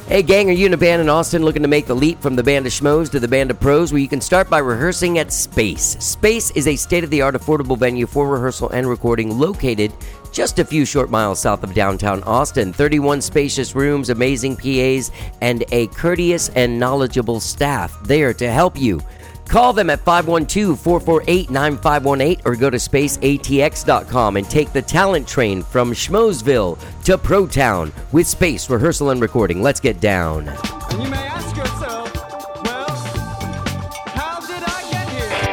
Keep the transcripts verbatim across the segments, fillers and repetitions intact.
Hey gang, are you in a band in Austin looking to make the leap from the band of schmoes to the band of pros? Well, you can start by rehearsing at Space. Space is a state-of-the-art affordable venue for rehearsal and recording located just a few short miles south of downtown Austin. thirty-one spacious rooms, amazing P As, and a courteous and knowledgeable staff there to help you. Call them at five one two, four four eight, nine five one eight or go to space a t x dot com and take the talent train from Schmoesville to Pro Town with Space Rehearsal and Recording. Let's get down. And you may ask yourself, well, how did I get here?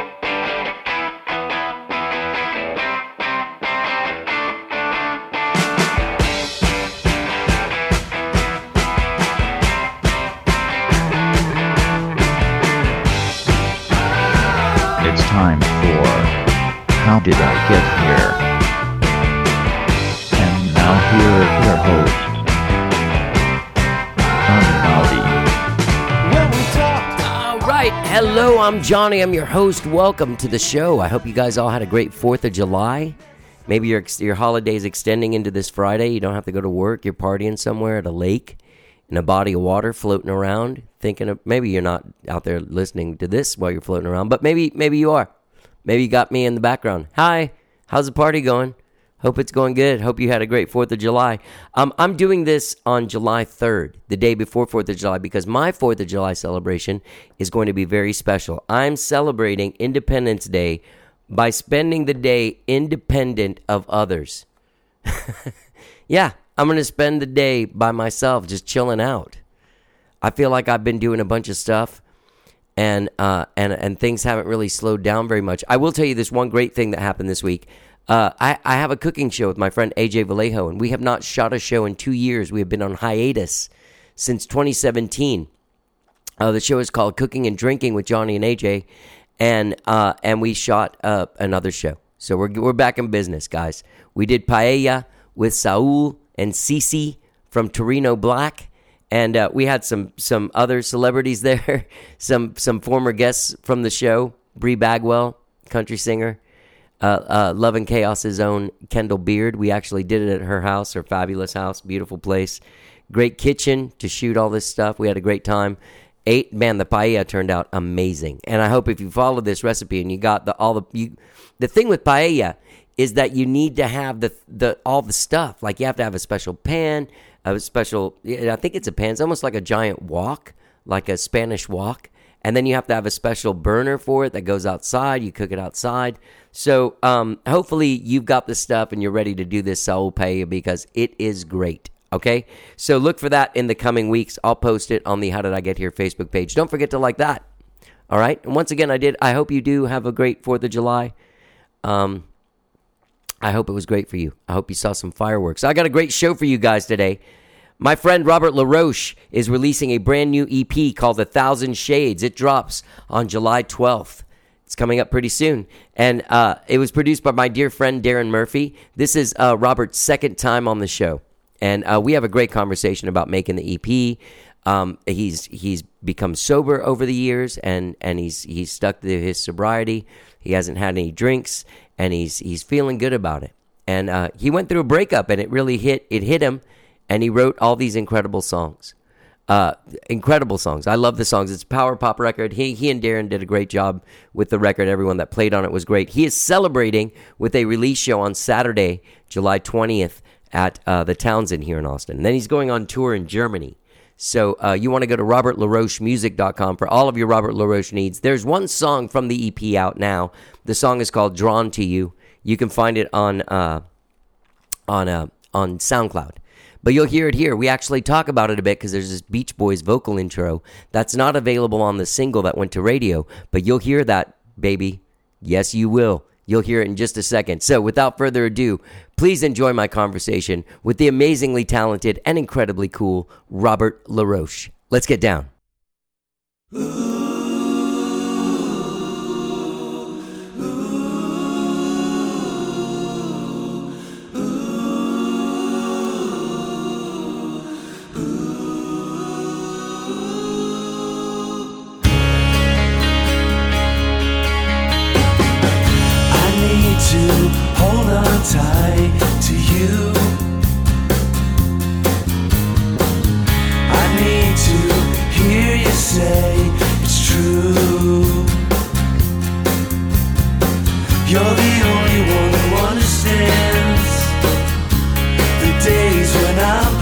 It's time for How Did I Get Here? And now here is your host, Johnny Maldi. When we talked, All right. Hello, I'm Johnny. I'm your host. Welcome to the show. I hope you guys all had a great fourth of July. Maybe your your holiday's extending into this Friday. You don't have to go to work. You're partying somewhere at a lake in a body of water, floating around, thinking of, maybe you're not out there listening to this while you're floating around, but maybe maybe you are. Maybe you got me in the background. Hi, how's the party going? Hope it's going good. Hope you had a great fourth of July. Um, I'm doing this on July third, the day before fourth of July, because my fourth of July celebration is going to be very special. I'm celebrating Independence Day by spending the day independent of others. Yeah, I'm going to spend the day by myself, just chilling out. I feel like I've been doing a bunch of stuff, and uh, and and things haven't really slowed down very much. I will tell you this one great thing that happened this week. Uh, I, I have a cooking show with my friend A J Vallejo, and we have not shot a show in two years. We have been on hiatus since twenty seventeen. Uh, the show is called Cooking and Drinking with Johnny and A J, and uh, and we shot uh, another show. So we're we're back in business, guys. We did Paella with Saul and Cece from Torino Black, and uh, we had some some other celebrities there, some some former guests from the show, Bree Bagwell, country singer, uh, uh, Love and Chaos's own Kendall Beard. We actually did it at her house, her fabulous house, beautiful place, great kitchen to shoot all this stuff. We had a great time. Eight man, the paella turned out amazing, and I hope if you follow this recipe and you got the all the you, the thing with paella is that you need to have the the all the stuff. Like you have to have a special pan, a special. I think it's a pan. It's almost like a giant wok, like a Spanish wok, and then you have to have a special burner for it that goes outside. You cook it outside. So um, hopefully you've got the stuff and you're ready to do this Saul paella because it is great. Okay, so look for that in the coming weeks. I'll post it on the How Did I Get Here Facebook page. Don't forget to like that. All right, and once again, I did. I hope you do have a great fourth of July. Um. I hope it was great for you. I hope you saw some fireworks. I got a great show for you guys today. My friend Robert LaRoche is releasing a brand new E P called A Thousand Shades. It drops on July twelfth. It's coming up pretty soon. And uh, it was produced by my dear friend Darren Murphy. This is uh, Robert's second time on the show. And uh, we have a great conversation about making the E P. Um, he's he's become sober over the years, and, and he's he's stuck to his sobriety. He hasn't had any drinks, and he's he's feeling good about it. And uh, he went through a breakup, and it really hit it hit him, and he wrote all these incredible songs. Uh, incredible songs. I love the songs. It's a power pop record. He he and Darren did a great job with the record. Everyone that played on it was great. He is celebrating with a release show on Saturday, July twentieth, at uh, the Townsend here in Austin. And then he's going on tour in Germany. So uh, you want to go to robert laroche music dot com for all of your Robert LaRoche needs. There's one song from the E P out now. The song is called Drawn to You. You can find it on uh, on uh, on SoundCloud. But you'll hear it here. We actually talk about it a bit because there's this Beach Boys vocal intro that's not available on the single that went to radio. But you'll hear that, baby. Yes, you will. You'll hear it in just a second. So without further ado, please enjoy my conversation with the amazingly talented and incredibly cool Robert LaRoche. Let's get down. To hold on tight to you, I say it's true. You're the only one who understands the days when I'm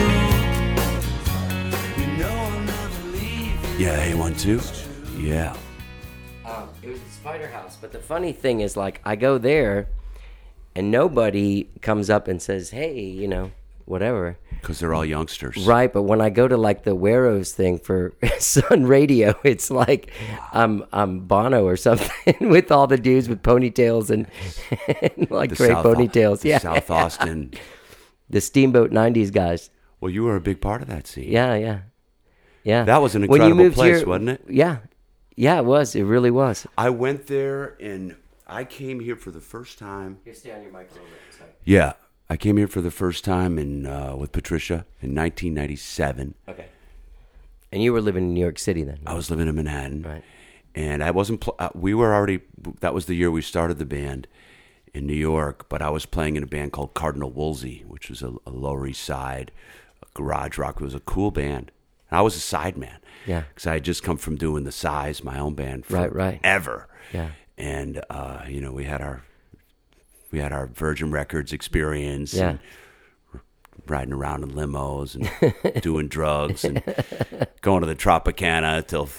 blue. You know I'll never leave you. Yeah, hey, one, two. Yeah. Um, it was the Spider House, but the funny thing is, like, I go there, and nobody comes up and says, "Hey, you know, whatever." Because they're all youngsters. Right, but when I go to like the Weros thing for Sun Radio, it's like I'm I'm Bono or something with all the dudes with ponytails and, and like The great South- ponytails. the Yeah, South Austin. the Steamboat nineties guys. Well, you were a big part of that scene. Yeah, yeah, yeah. That was an When you incredible moved place, here- wasn't it? Yeah, yeah, it was. It really was. I went there and I came here for the first time. You stay on your mic a little bit. Sorry. Yeah, I came here for the first time in uh, with Patricia in nineteen ninety-seven. Okay. And you were living in New York City then? I was living in Manhattan, Right. and I wasn't. Pl- uh, we were already. That was the year we started the band in New York. But I was playing in a band called Cardinal Wolsey, which was a, a Lower East Side garage rock. It was a cool band. And I was a sideman. Yeah. because I had just come from doing the Size, my own band, Right, right. forever. Yeah. And uh, you know, we had our we had our Virgin Records experience. Yeah. And riding around in limos and doing drugs and going to the Tropicana till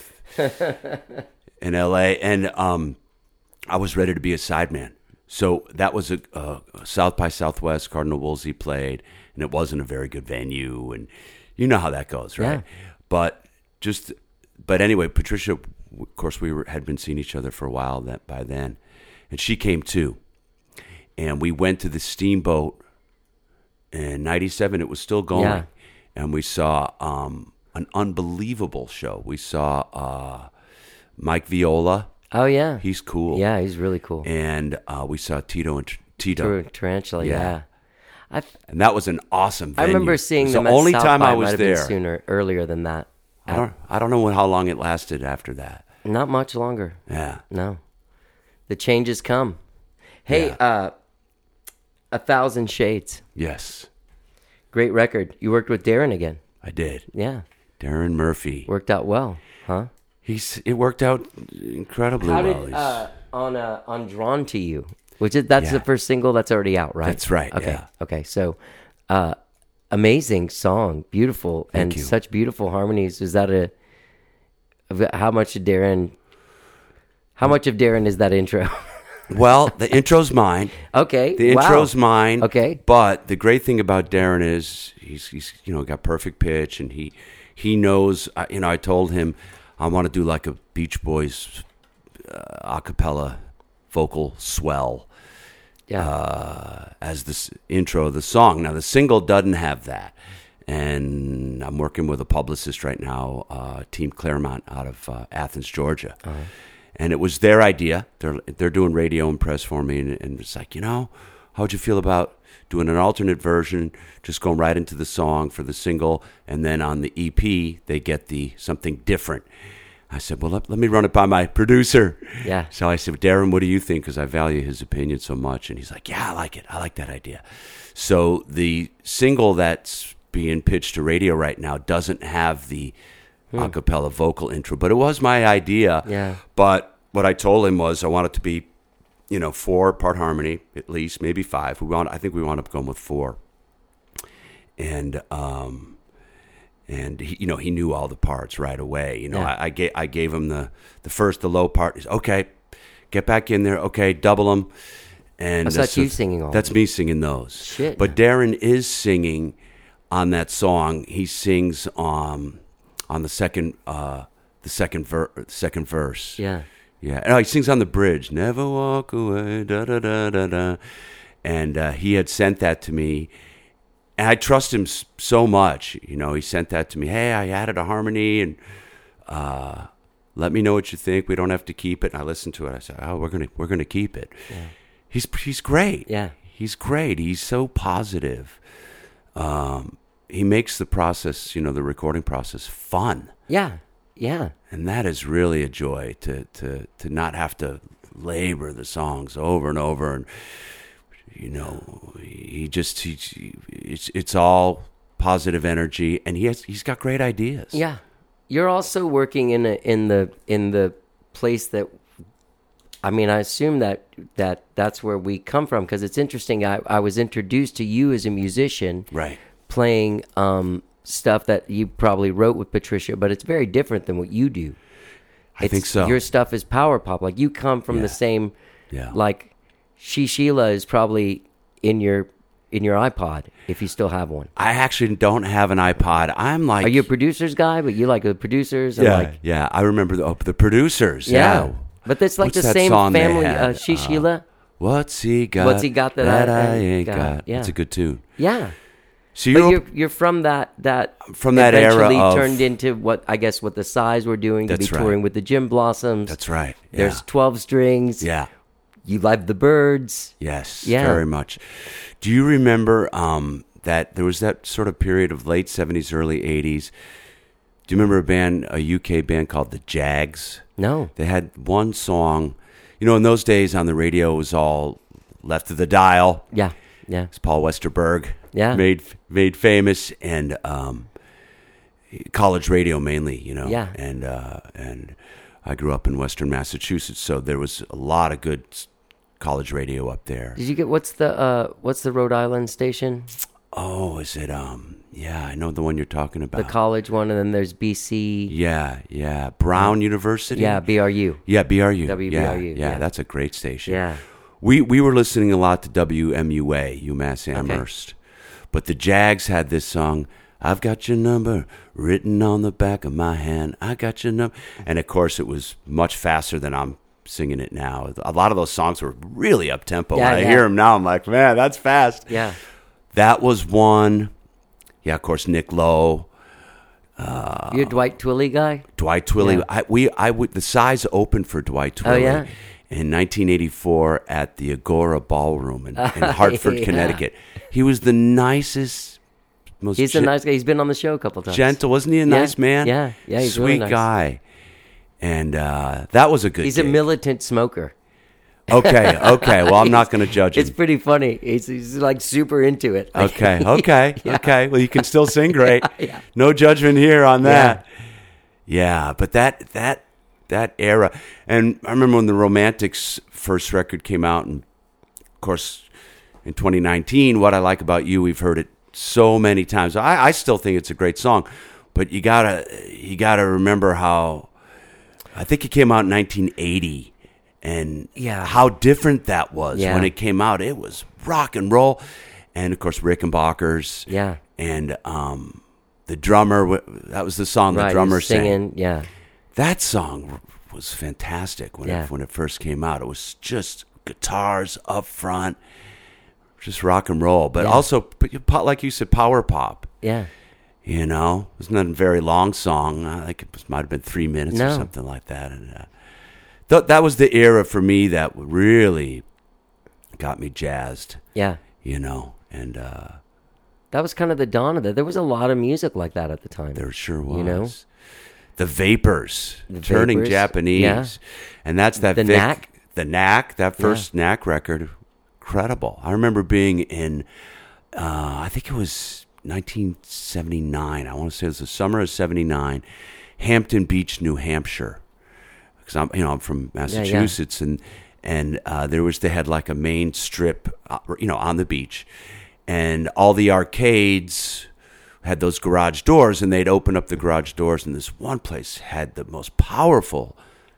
in L A. And um, I was ready to be a sideman. So that was a, a South by Southwest. Cardinal Wolsey played, and it wasn't a very good venue. And you know how that goes, right? Yeah. But just, but anyway, Patricia, of course, we were, had been seeing each other for a while that by then, and she came too. And we went to the Steamboat in ninety-seven. It was still going. Yeah. And we saw um, an unbelievable show. We saw uh, Mike Viola. Oh yeah. He's cool. Yeah, he's really cool. And uh, we saw Tito and Tito. Tar- Tarantula. Yeah. Yeah. I And that was an awesome I venue. remember It seeing was them the at only South time by. I It was might have been there. sooner, earlier than that. I don't, I don't know how long it lasted after that. Not much longer. Yeah. No. The changes come. Hey, Yeah. uh, A Thousand Shades. Yes, Great record. You worked with Darren again. I did. Yeah. Darren Murphy. Worked out well, huh? He's it worked out incredibly How well. did He's- uh, on uh, on Drawn to You, which is that's Yeah. the first single that's already out, right? That's right, Okay. yeah. Okay. So, uh, amazing song, beautiful, and Thank you. such beautiful harmonies. Is that a? How much of Darren? How much of Darren is that intro? well, the intro's mine. Okay. The wow. intro's mine. Okay. But the great thing about Darren is he's, he's you know got perfect pitch, and he he knows. uh, You know, I told him I want to do like a Beach Boys uh, a cappella vocal swell Yeah. uh, as this intro of the song. Now the single doesn't have that, and I'm working with a publicist right now, uh, Team Claremont out of uh, Athens, Georgia. Uh-huh. And it was their idea. They're they're doing radio and press for me, and, and it's like, you know, how would you feel about doing an alternate version, just going right into the song for the single, and then on the E P they get the something different. I said, well, let, let me run it by my producer. Yeah. So I said, Darren, what do you think? Because I value his opinion so much. And he's like, yeah, I like it. I like that idea. So the single that's being pitched to radio right now doesn't have the Hmm. a cappella vocal intro, but it was my idea. Yeah. But what I told him was I want it to be, you know, four part harmony at least, maybe five. We want, I think we wound up going with four. And um, and he, you know, he knew all the parts right away. You know, Yeah. I, I gave I gave him the the first the low part. He's okay. Get back in there. Okay, double them. And Oh, so that's you singing all That's me singing those. Shit. But Darren is singing on that song. He sings um on the second uh the second ver- second verse. Yeah. Yeah. And he sings on the bridge. Never walk away. Da da da da da. And uh, he had sent that to me. And I trust him s- so much. You know, he sent that to me. Hey, I added a harmony, and uh, let me know what you think. We don't have to keep it. And I listened to it. I said, oh, we're gonna we're gonna keep it. Yeah. He's he's great. Yeah. He's great. He's so positive. Um, he makes the process, you know, the recording process fun. Yeah. Yeah. And that is really a joy to to to not have to labor the songs over and over, and you know, he just he, it's it's all positive energy, and he has he's got great ideas. Yeah. you're also working in a, in the in the place that, I mean, I assume that that that's where we come from, because it's interesting. I, I was introduced to you as a musician, Right. playing um, stuff that you probably wrote with Patricia, but it's very different than what you do. I It's, think so. Your stuff is power pop. Like, you come from Yeah. the same, Yeah. like, She Sheila is probably in your in your iPod, if you still have one. I actually don't have an iPod. I'm like, Are you a producer's guy? But you like the producers? And yeah, like, yeah. I remember the, oh, the producers. yeah. Yeah. But it's like What's the that same song they family. had? Uh, She Uh, Sheila? What's he got? What's he got that I- I, I ain't got? got? Yeah. It's a good tune. Yeah. So But you're, you're you're from that that From that era eventually of- turned into what I guess what the Size were doing to That's be right. touring with the Jim Blossoms. that's right. Yeah. There's twelve strings. yeah. You like the Birds. Yes. Yeah. Very much. Do you remember um, that there was that sort of period of late seventies, early eighties? Do you remember a band, a U K band called the Jags? No. They had one song. You know, in those days on the radio, it was all left of the dial. Yeah. Yeah. It's Paul Westerberg. Yeah. Made made famous, and um, college radio mainly, you know. Yeah. And uh, and I grew up in Western Massachusetts, so there was a lot of good s- college radio up there. Did you get what's the uh what's the Rhode Island station? Oh, is it? Um, yeah, I know the one you're talking about. The college one, and then there's B C. Yeah, yeah, Brown University. Yeah, B R U. yeah, B R U. W B yeah, R U, Yeah, yeah. that's a great station. Yeah. We we were listening a lot to W M U A, UMass Amherst. But the Jags had this song, I've got your number written on the back of my hand. I got your number. And of course, it was much faster than I'm singing it now. A lot of those songs were really up tempo. Yeah, when I yeah. hear them now, I'm like, man, that's fast. Yeah. That was one. Yeah, of course, Nick Lowe. You're a Dwight Twilley guy? Dwight Twilley. Yeah. I, we, I would, the Size opened for Dwight Twilley Oh, yeah? in nineteen eighty-four at the Agora Ballroom in, in Hartford, Yeah. Connecticut. He was the nicest, most He's a gen- nice guy. He's been on the show a couple times. gentle. Wasn't he a nice man? Yeah, yeah, he's sweet really nice. guy. And uh, that was a good. He's a gig. militant smoker. Okay, okay. Well, I'm not going to judge him. It's pretty funny. He's, he's like super into it. Like, Okay, okay, Yeah. okay. Well, you can still sing great. Yeah. No judgment here on that. Yeah, but that that that era, and I remember when the Romantics' first record came out, and of course, in twenty nineteen, What I Like About You, we've heard it so many times. I, I still think it's a great song, but you gotta you gotta remember how I think it came out in nineteen eighty. And Yeah. how different that was Yeah. when it came out. It was rock and roll. And, of course, Rickenbackers. Yeah. And um, the drummer, w- that was the song Right, the drummer he's singing. sang. Yeah. That song was fantastic when, Yeah. it, when it first came out. It was just guitars up front, just rock and roll. But Yeah. also, but you- po- like you said, power pop. Yeah. You know, it was not a very long song. I think it was, might have been three minutes or No. something like that. And uh, th- that was the era for me that really got me jazzed. Yeah. You know, and uh, That was kind of the dawn of it. There was a lot of music like that at the time. there sure was. You know? The Vapors, The turning Vapors, Japanese, yeah. and that's that The Vic- Knack. the Knack, that first Knack record, incredible. I remember being in, uh, I think it was nineteen seventy-nine. I want to say it was the summer of seventy-nine, Hampton Beach, New Hampshire, because I'm, you know, I'm from Massachusetts, and and uh, there was they had like a main strip, uh, you know, on the beach, and all the arcades had those garage doors, and they'd open up the garage doors, and this one place had the most powerful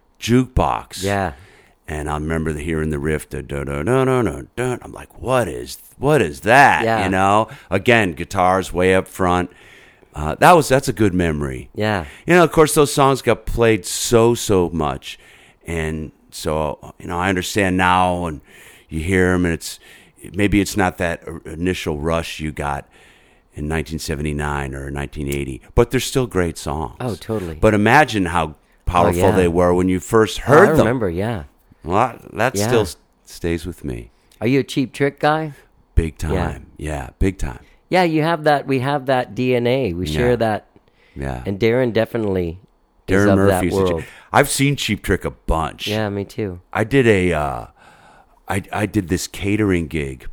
jukebox. Yeah. And I remember the, hearing the riff, da, da, da, da, da, da, da. I'm like, what is what is that? Yeah. You know, again, guitars way up front. Uh, that was that's a good memory. Yeah. You know, of course, those songs got played so so much, and so you know, I understand now, and you hear them, and it's maybe it's not that initial rush you got in nineteen seventy-nine or nineteen eighty, but they're still great songs. Oh, totally. But imagine how powerful Oh, yeah. they were when you first Oh, heard I them. remember, yeah. Well, that Yeah. still s- stays with me. Are you a Cheap Trick guy? Big time. Yeah, big time. Yeah, you have that. We have that D N A. We share Yeah. that. Yeah. And Darren definitely is Darren of Murphy's that a world. Ch- I've seen Cheap Trick a bunch. Yeah, me too. I did a, uh, I, I did this catering gig.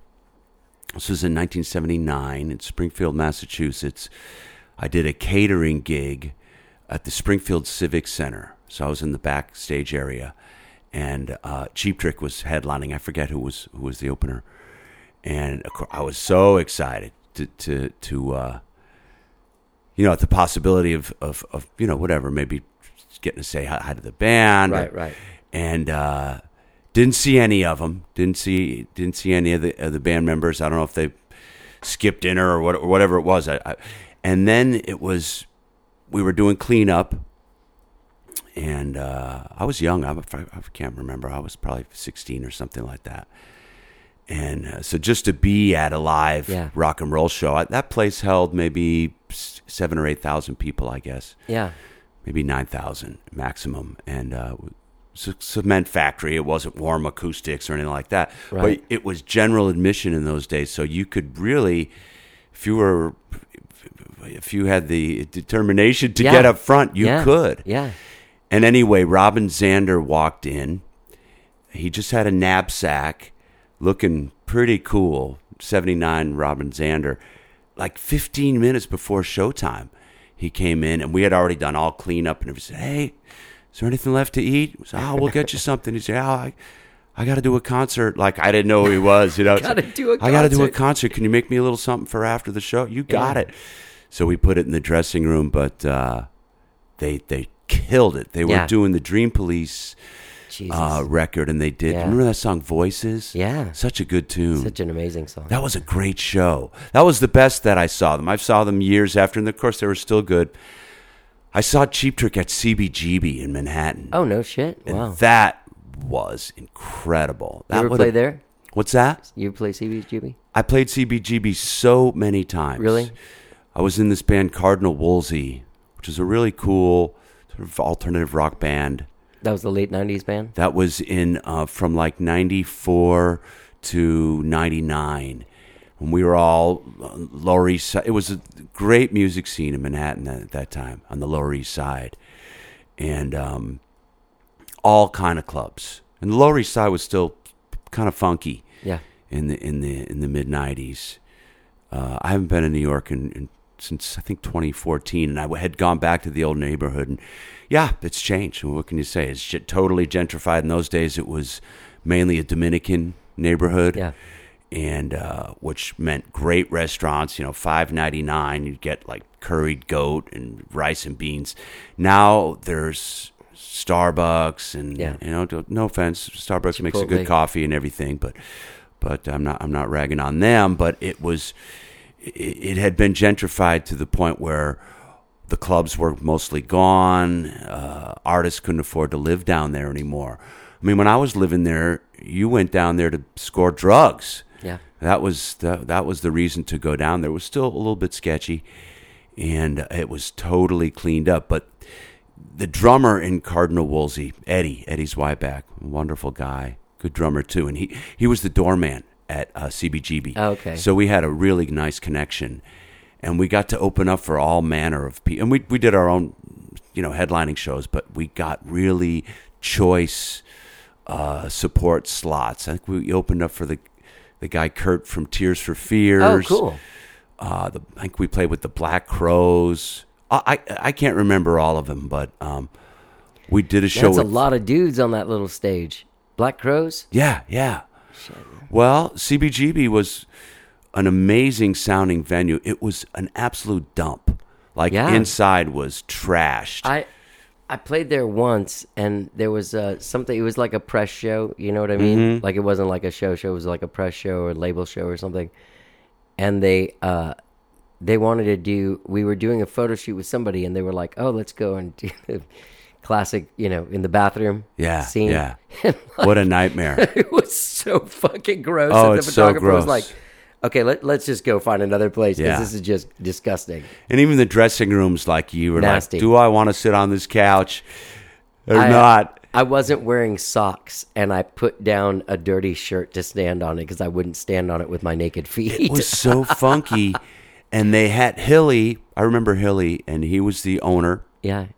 This was in nineteen seventy-nine in Springfield, Massachusetts. I did a catering gig at the Springfield Civic Center. So I was in the backstage area, and uh, Cheap Trick was headlining. I forget who was who was the opener, and of course, I was so excited to to to uh, you know, at the possibility of, of of you know whatever, maybe getting to say hi, hi to the band, Right, right. and uh, didn't see any of them. Didn't see didn't see any of the of the band members. I don't know if they skipped dinner or what or whatever it was. I, I, and then it was we were doing cleanup. And uh, I was young. I, I can't remember. I was probably sixteen or something like that. And uh, so just to be at a live Yeah. rock and roll show, I, that place held maybe seven or eight thousand people, I guess. Yeah. Maybe nine thousand maximum. And uh, it's a cement factory. It wasn't warm acoustics or anything like that. Right. But it was general admission in those days. So you could really, if you were, if you had the determination to Yeah. get up front, you yeah. could. Yeah. And anyway, Robin Zander walked in. He just had a knapsack, looking pretty cool. seventy-nine Robin Zander. Like fifteen minutes before showtime, he came in, and we had already done all cleanup. And he said, "Hey, is there anything left to eat?" I said, "Oh, we'll get you something." He said, "Oh, I, I got to do a concert." Like I didn't know who he was. You know, Gotta do a I got to do a concert. concert. Can you make me a little something for after the show? You got Yeah. it. So we put it in the dressing room, but uh, they they. killed it. They were Yeah. doing the Dream Police Jesus. uh, record, and they did. Yeah. Remember that song, Voices? Yeah. Such a good tune. Such an amazing song. That was a great show. That was the best that I saw them. I saw them years after, and of course they were still good. I saw Cheap Trick at C B G B in Manhattan. Oh, no shit. and Wow. that was incredible. You That ever would've- play there? What's that? You play C B G B? I played C B G B so many times. Really? I was in this band Cardinal Wolsey, which is a really cool sort of alternative rock band. That was the late nineties band? That was in uh, from like ninety-four to ninety-nine, when we were all uh, Lower East Side. It was a great music scene in Manhattan at that time on the Lower East Side, and um, all kind of clubs. And the Lower East Side was still kind of funky Yeah. in the in the in the mid nineties. Uh, I haven't been in New York in, in, since I think twenty fourteen, and I had gone back to the old neighborhood. And yeah, it's changed. What can you say? It's j- totally gentrified. In those days, it was mainly a Dominican neighborhood, Yeah. and uh, which meant great restaurants. You know, five ninety nine, you'd get like curried goat and rice and beans. Now there's Starbucks, and Yeah. you know, no offense, Starbucks makes a Chipotle. good coffee and everything, but but I'm not I'm not ragging on them. But it was it, it had been gentrified to the point where the clubs were mostly gone. Uh, artists couldn't afford to live down there anymore. I mean, when I was living there, you went down there to score drugs. Yeah. That was the, that was the reason to go down there. It was still a little bit sketchy, and it was totally cleaned up. But the drummer in Cardinal Wolsey, Eddie, Eddie Zweiback, wonderful guy, good drummer too, and he, he was the doorman at uh, C B G B. Oh, okay. So we had a really nice connection, and we got to open up for all manner of people. And we we did our own, you know, headlining shows, but we got really choice uh, support slots. I think we opened up for the the guy Kurt from Tears for Fears. Oh, cool. Uh, the, I think we played with the Black Crows. I I, I can't remember all of them, but um, we did a show. That's a with, lot of dudes on that little stage. Black Crows? Yeah, yeah. Well, C B G B was an amazing sounding venue. It was an absolute dump. Like Yeah. inside was trashed. I I played there once, and there was uh, something. It was like a press show. You know what I mean? Mm-hmm. Like it wasn't like a show. Show it was like a press show or label show or something. And they uh, they wanted to do. We were doing a photo shoot with somebody, and they were like, "Oh, let's go and do the classic, you know, in the bathroom yeah, scene." yeah. What a nightmare. It was so fucking gross. Oh, and the it's so photographer was gross. like, "Okay, let, let's just go find another place because Yeah. this is just disgusting." And even the dressing rooms, like you were Nasty. like, do I want to sit on this couch or I- not? I wasn't wearing socks, and I put down a dirty shirt to stand on it because I wouldn't stand on it with my naked feet. It was so funky. And they had Hilly. I remember Hilly, and he was the owner. Yeah,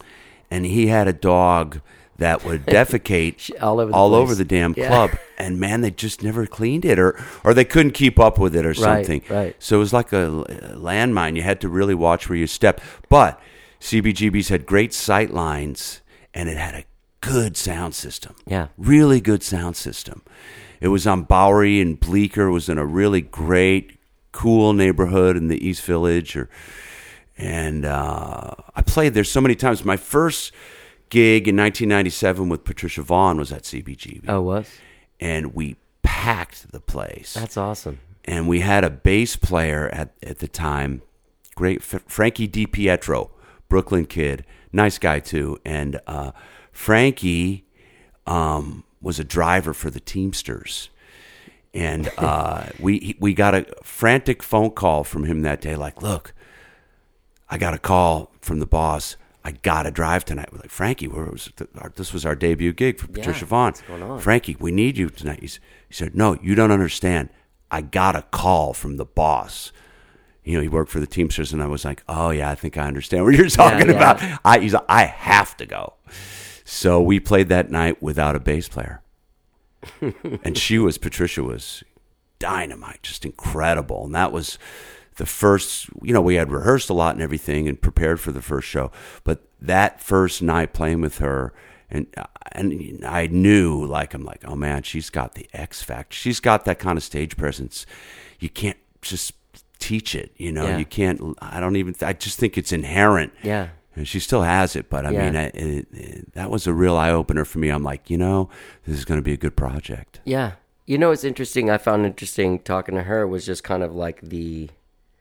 And he had a dog that would defecate all over the all place. over the damn Yeah. club. And man, they just never cleaned it, or or they couldn't keep up with it, or Right, something. right. So it was like a, a landmine. You had to really watch where you stepped. But C B G B's had great sight lines, and it had a good sound system. Yeah. Really good sound system. It was on Bowery and Bleecker. It was in a really great, cool neighborhood in the East Village. Or, and uh, I played there so many times. My first gig in nineteen ninety-seven with Patricia Vaughn was at C B G B. Oh, was? And we packed the place. That's awesome. And we had a bass player at, at the time, great F- Frankie DiPietro, Brooklyn kid, nice guy too. And uh, Frankie um, was a driver for the Teamsters. And uh, we we got a frantic phone call from him that day, like, look, I got a call from the boss. I got to drive tonight. We're like, Frankie, where was the, our, this was our debut gig for Patricia Yeah, Vaughn. what's going on? Frankie, we need you tonight. He's, he said, no, you don't understand. I got a call from the boss. You know, he worked for the Teamsters, and I was like, oh, yeah, I think I understand what you're talking yeah. about. I, he's like, I have to go. So we played that night without a bass player. And she was, Patricia was dynamite, just incredible. And that was the first, you know, we had rehearsed a lot and everything and prepared for the first show. But that first night playing with her, and and I knew, like, I'm like, oh, man, she's got the X factor. She's got that kind of stage presence. You can't just teach it, you know. Yeah. You can't, I don't even, I just think it's inherent. Yeah. And she still has it, but I Yeah. mean, I, it, it, that was a real eye-opener for me. I'm like, you know, this is going to be a good project. Yeah. You know, what's interesting, I found interesting talking to her was just kind of like the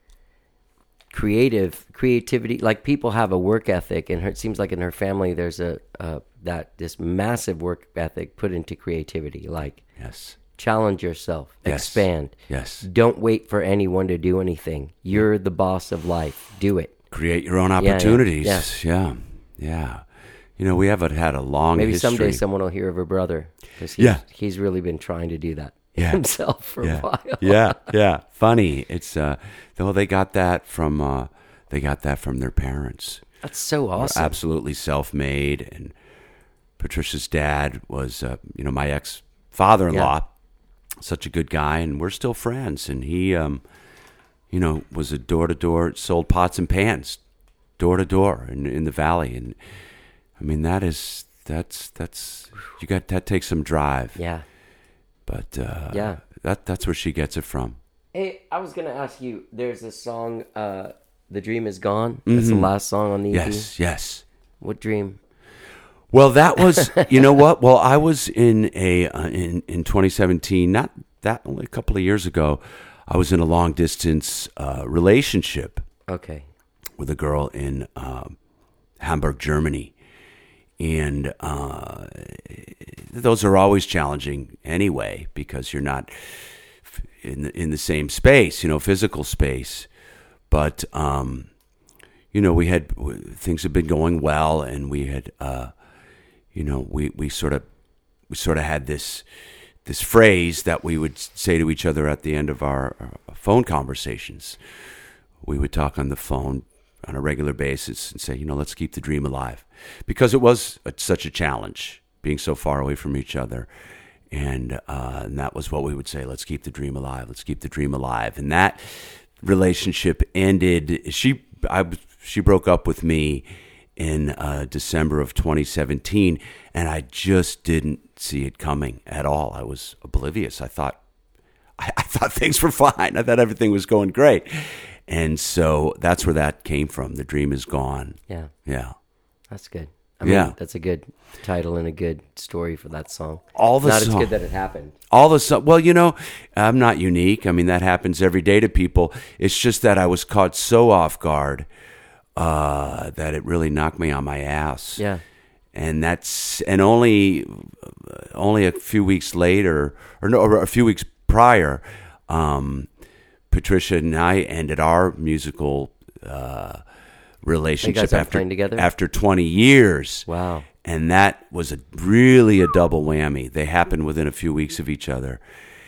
creative creativity. Like, people have a work ethic, and her, it seems like in her family there's a uh, that this massive work ethic put into creativity. Like, Yes. challenge yourself, Yes. expand. Yes. Don't wait for anyone to do anything. You're the boss of life. Do it. Create your own yeah, opportunities. yeah. Yeah. Yeah. You know, we haven't had a long Maybe history. someday someone will hear of her brother, because he's, Yeah. he's really been trying to do that Yeah. himself for yeah. a while. yeah. Yeah. Funny. It's, uh, though they got that from, uh, they got that from their parents. That's so They're awesome. absolutely self-made. And Patricia's dad was, uh, you know, my ex-father-in-law, such a good guy, and we're still friends. And he, um, you know, was a door-to-door, sold pots and pans, door-to-door in, in the valley. And I mean, that is, that's, that's, you got, that takes some drive. Yeah. But, uh, Yeah. that, that's where she gets it from. Hey, I was gonna ask you. There's a song, uh, "The Dream Is Gone." That's the last song on the E P. Yes, yes. What dream? Well, that was, you know what? Well, I was in a uh, in in twenty seventeen, not that only a couple of years ago. I was in a long distance uh, relationship Okay. with a girl in um, Hamburg, Germany, and uh, those are always challenging anyway, because you're not in the, in the same space, you know, physical space. But um, you know, we had things had been going well, and we had. Uh, You know, we, we sort of we sort of had this this phrase that we would say to each other at the end of our, our phone conversations. We would talk on the phone on a regular basis and say, you know, let's keep the dream alive, because it was a, such a challenge being so far away from each other, and uh, and that was what we would say. Let's keep the dream alive. Let's keep the dream alive. And that relationship ended. She I she broke up with me in uh, December of twenty seventeen, and I just didn't see it coming at all. I was oblivious. I thought, I, I thought things were fine. I thought everything was going great, and so that's where that came from. The dream is gone. Yeah, Yeah, that's good. I mean, Yeah. that's a good title and a good story for that song. All the Not it's song- good that it happened. all of a sudden, well, you know, I'm not unique. I mean, that happens every day to people. It's just that I was caught so off guard uh, that it really knocked me on my ass. Yeah. And that's and only only a few weeks later, or no, or a few weeks prior, um, Patricia and I ended our musical uh, relationship aren't after playing together? after twenty years. Wow. And that was a really a double whammy. They happened within a few weeks of each other.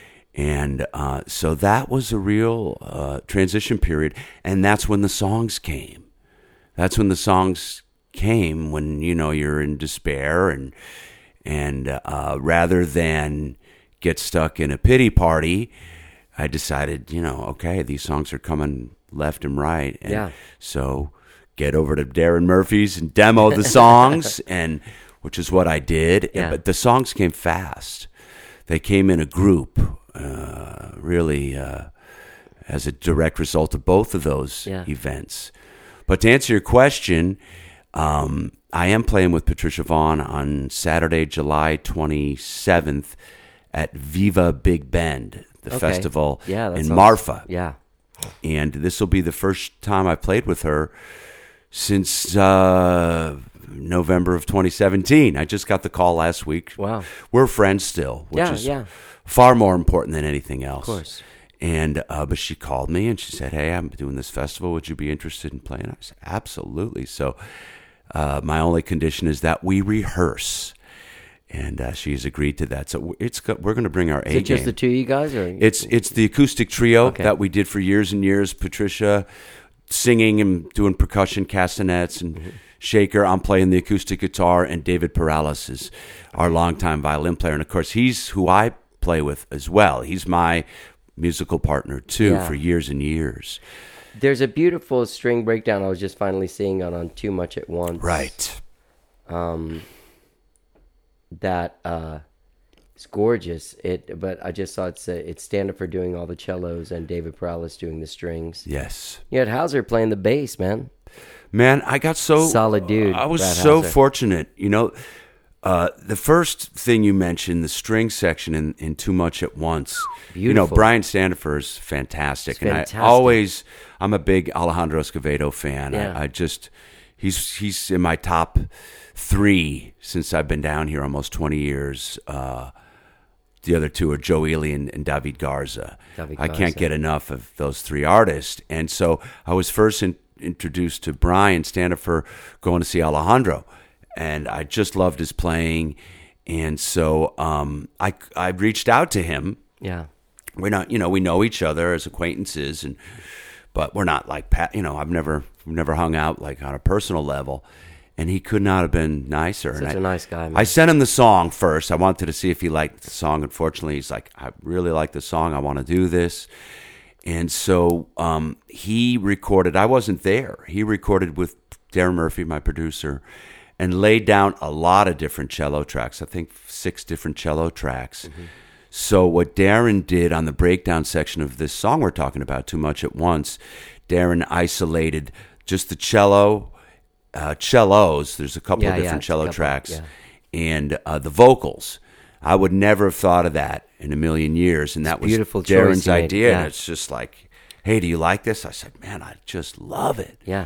And uh, so that was a real uh, transition period. And that's when the songs came. That's when the songs came, when, you know, you're in despair. And, and uh, rather than get stuck in a pity party, I decided, you know, okay, these songs are coming left and right. And Yeah. so get over to Darren Murphy's and demo the songs, and which is what I did. Yeah. But the songs came fast. They came in a group, uh, really, uh, as a direct result of both of those Yeah. events. But to answer your question, um, I am playing with Patricia Vaughn on Saturday, July twenty-seventh at Viva Big Bend, the Okay. festival Yeah, that in sounds- Marfa. Yeah. And this will be the first time I played with her since uh, November of twenty seventeen. I just got the call last week. Wow. We're friends still, which Yeah, is yeah. far more important than anything else. Of course. And uh, but she called me and she said, "Hey, I'm doing this festival. Would you be interested in playing?" I said, "Absolutely." So uh, my only condition is that we rehearse, and uh, she's agreed to that. So it's go- we're going to bring our Is A it just game. the two of you guys, or It's it's the acoustic trio Okay. that we did for years and years. Patricia singing and doing percussion, castanets, and Mm-hmm. shaker. I'm playing the acoustic guitar, and David Perales is our longtime violin player. And of course, he's who I play with as well. He's my musical partner too Yeah. for years and years. There's a beautiful string breakdown I was just finally seeing on on Too Much at Once. Right. Um, that uh, it's gorgeous. It, but I just saw it's uh, it's Standifer doing all the cellos and David Perales doing the strings. Yes. You had Hauser playing the bass, man. Man, I got so Solid dude, I was Brad so Hauser. fortunate. You know, uh, the first thing you mentioned, the string section in, in Too Much at Once. You know, Beautiful. Brian Standifer is fantastic, He's and fantastic. I always, I'm a big Alejandro Escovedo fan. Yeah. I, I just, he's he's in my top three since I've been down here almost twenty years. Uh, the other two are Joe Ely and, and David Garza. David I can't Garza. get enough of those three artists. And so I was first in, introduced to Brian Standifer going to see Alejandro. And I just loved his playing. And so um, I, I reached out to him. Yeah. We're not, you know, we know each other as acquaintances, and but we're not like, Pat. You know, I've never never hung out like on a personal level. And he could not have been nicer. Such and a I, nice guy, man. I sent him the song first. I wanted to see if he liked the song. Unfortunately, he's like, I really like the song. I want to do this. And so um, he recorded. I wasn't there. He recorded with Darren Murphy, my producer, and laid down a lot of different cello tracks. I think six different cello tracks. Mm-hmm. So what Darren did on the breakdown section of this song we're talking about, Too Much at Once, Darren isolated just the cello, uh, cellos. There's a couple Yeah, of yeah, different it's a cello couple, tracks, yeah. and uh, the vocals. I would never have thought of that in a million years, and that a was beautiful choice Darren's you made, idea. yeah. And it's just like, hey, do you like this? I said, man, I just love it. Yeah.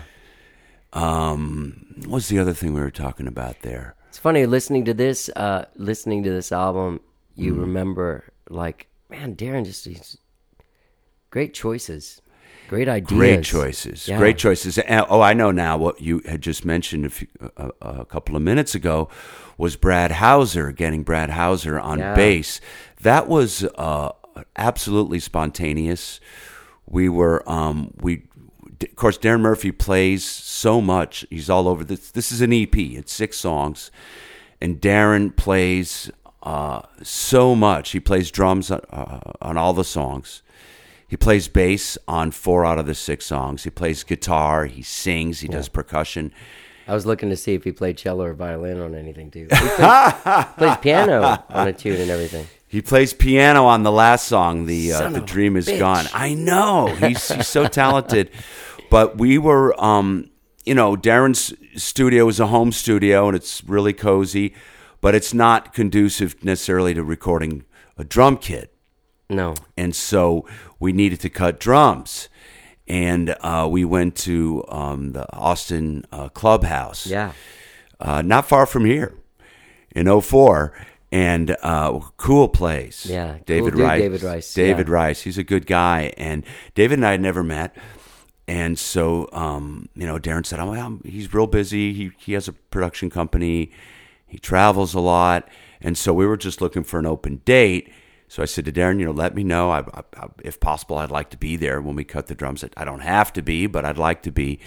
Um, what was the other thing we were talking about there? It's funny listening to this, uh, listening to this album, you Mm-hmm. remember like, man, Darren just he's great choices, great ideas, Great choices. Yeah. Great choices. And, oh, I know now what you had just mentioned a, few, a, a couple of minutes ago was Brad Hauser, getting Brad Hauser on Yeah. bass. That was uh, absolutely spontaneous. We were, um, we, of course, Darren Murphy plays so much. He's all over this. This is an E P. It's six songs. And Darren plays uh, so much. He plays drums on, uh, on all the songs. He plays bass on four out of the six songs. He plays guitar. He sings. He does percussion. I was looking to see if he played cello or violin on anything too. He plays, plays piano on a tune and everything. He plays piano on the last song, "The uh, Son The of a Dream Is bitch. Gone." I know he's he's so talented, but we were, um, you know, Darren's studio is a home studio and it's really cozy, but it's not conducive necessarily to recording a drum kit. No, And so we needed to cut drums. And uh, we went to um, the Austin uh, Clubhouse, yeah, uh, not far from here, in oh four. And uh, cool place. Yeah, cool David dude, Rice. David Rice, David yeah. Rice. He's a good guy. And David and I had never met. And so, um, you know, Darren said, oh, well, he's real busy. He, he has a production company. He travels a lot. And so we were just looking for an open date. So I said to Darren, you know, let me know. I, I, I, if possible, I'd like to be there when we cut the drums. I don't have to be, but I'd like to be.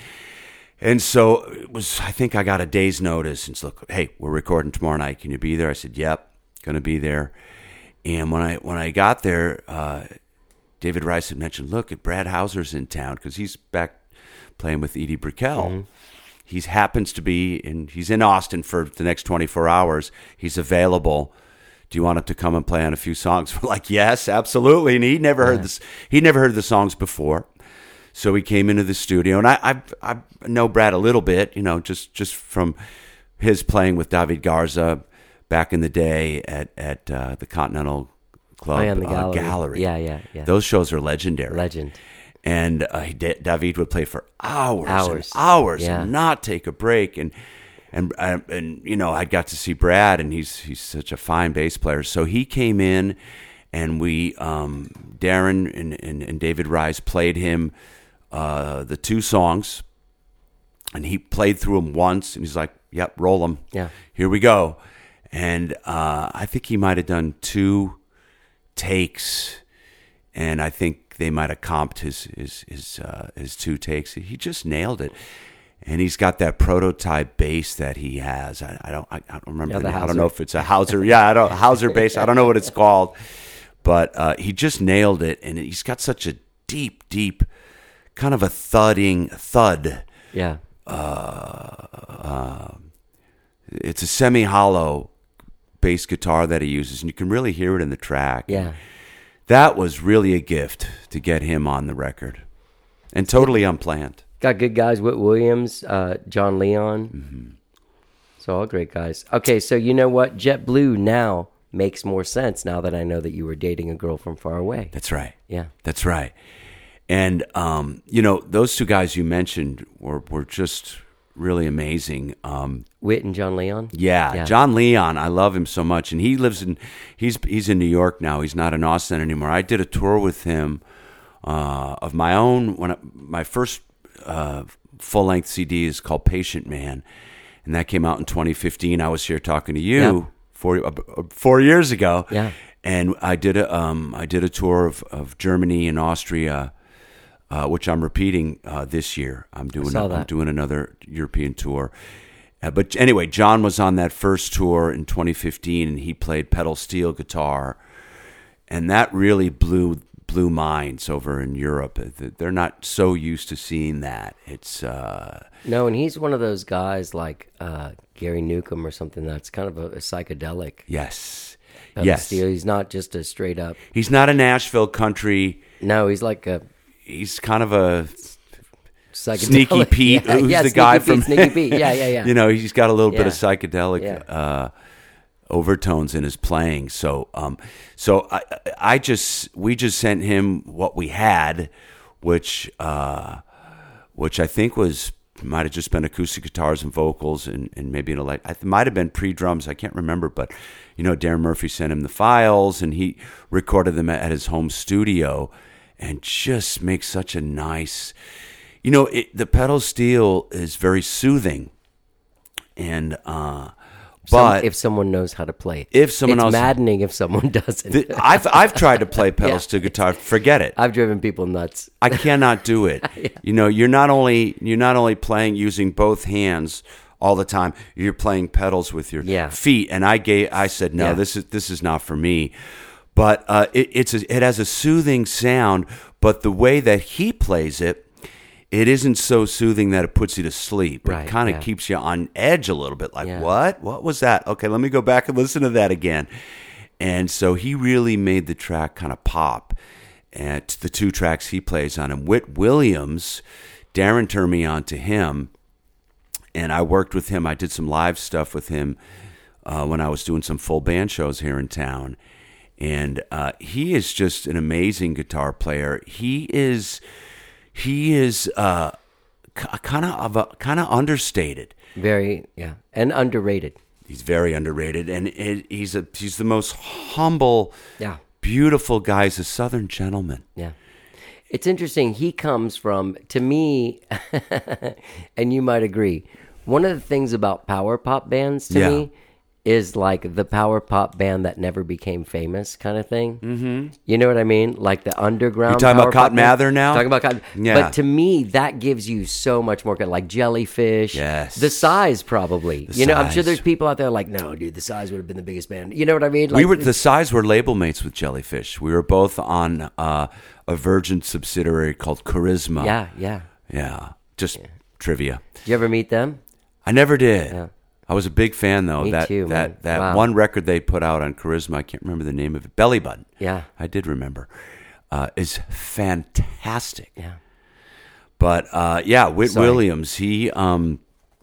And so it was, I think I got a day's notice. And said, look, hey, we're recording tomorrow night. Can you be there? I said, yep, going to be there. And when I when I got there, uh, David Rice had mentioned, look, Brad Hauser's in town because he's back playing with Edie Brickell. he happens to be in. He's in Austin for the next twenty-four hours. He's available. Do you want him to come and play on a few songs? We're like, yes, absolutely. And he never heard this. He never heard the songs before. So he came into the studio, and I, I, I know Brad a little bit, you know, just, just from his playing with David Garza back in the day at at uh, the Continental Club Oh, yeah, in the uh, gallery. gallery. Yeah, yeah, yeah. Those shows are legendary. Legend. And uh, he did, David would play for hours, Hours. and hours, Yeah. and not take a break. And and and, and you know, I got to see Brad, and he's he's such a fine bass player. So he came in, and we, um, Darren and, and, and David Rise played him uh, the two songs, and he played through them once, and he's like, "Yep, roll them. Yeah. Here we go." And uh, I think he might have done two takes, and I think they might have comped his his his, uh, his two takes. He just nailed it, and he's got that prototype bass that he has. I, I don't I, I don't remember. Yeah, the the name. I Hauser. don't know if it's a Hauser. Yeah, I don't Hauser bass. I don't know what it's called, but uh, he just nailed it, and he's got such a deep, deep kind of a thudding thud. Yeah. It's a semi-hollow bass guitar that he uses, and you can really hear it in the track. Yeah. That was really a gift to get him on the record, and totally unplanned. Got good guys, Whit Williams, uh, John Leon. Mm-hmm. So all great guys. Okay, so you know what? JetBlue now makes more sense now that I know that you were dating a girl from far away. That's right. Yeah. That's right. And, um, you know, those two guys you mentioned were, were just really amazing. Um, Whit and John Leon? yeah, Yeah. John Leon, I love him so much. And he lives in, he's he's in New York now. He's not in Austin anymore. I did a tour with him uh, of my own. When I, my first uh, full-length C D is called Patient Man. And that came out in twenty fifteen. I was here talking to you Yeah. four, uh, four years ago. Yeah. And I did a um, I did a tour of, of Germany and Austria, uh, which I'm repeating uh, this year. I'm doing saw I'm that. doing another European tour. Uh, but anyway, John was on that first tour in twenty fifteen, and he played pedal steel guitar, and that really blew blew minds over in Europe. They're not so used to seeing that. It's uh, No, and he's one of those guys like uh, Gary Newcomb or something that's kind of a, a psychedelic. yes, pedal yes. steel. He's not just a straight up. He's not a Nashville country. No, he's like a He's kind of a psychedelic. Sneaky Pete, Yeah, who's yeah, the Sneaky guy Pete, from Sneaky Pete. Yeah, yeah, yeah. You know, he's got a little bit Yeah. of psychedelic Yeah. uh, overtones in his playing. So, um, so I, I just we just sent him what we had, which uh, which I think was might have just been acoustic guitars and vocals and, and maybe an elect. It might have been pre-drums. I can't remember, but you know, Darren Murphy sent him the files and he recorded them at his home studio, and just makes such a nice. You know, it, the pedal steel is very soothing, and uh, Some- but if someone knows how to play it, If someone it's else- maddening if someone doesn't. the, I've I've tried to play pedal Yeah. steel guitar. Forget it. I've driven people nuts. I cannot do it. You know, you're not only you're not only playing using both hands all the time. You're playing pedals with your Yeah. feet. And I gave I said no, Yeah. this is this is not for me. But uh, it, it's a, it has a soothing sound. But the way that he plays it, it isn't so soothing that it puts you to sleep. Right, It kind of yeah. keeps you on edge a little bit. Like, Yeah. what? What was that? Okay, let me go back and listen to that again. And so he really made the track kind of pop. And the two tracks he plays on. And Whit Williams, Darren turned me on to him. And I worked with him. I did some live stuff with him uh, when I was doing some full band shows here in town. And uh, he is just an amazing guitar player. He is, he is uh, kind of kind of understated. Very, yeah, and underrated. He's very underrated, and it, he's a he's the most humble, Yeah. beautiful guy. He's a Southern gentleman. Yeah. It's interesting. He comes from, to me, and you might agree, one of the things about power pop bands to Yeah. me is like the power pop band that never became famous kind of thing. Mm-hmm. You know what I mean? Like the underground. You talking power about pop Cotton band. Mather now? Talking about Cotton. Yeah. But to me, that gives you so much more, like Jellyfish. Yes. The Size, probably. The you know, I'm sure Size. there's people out there like, no, dude, the Size would have been the biggest band. You know what I mean? we Like, were the Size were label mates with Jellyfish. We were both on uh, a Virgin subsidiary called Charisma. Yeah, yeah. yeah, just trivia. Did you ever meet them? I never did. Yeah. I was a big fan though. Me that too, that man. that Wow. one record they put out on Charisma, I can't remember the name of it. Belly Button. Yeah. I did remember. Uh, is fantastic. Yeah. But uh, yeah, Whit Sorry. Williams, he, um,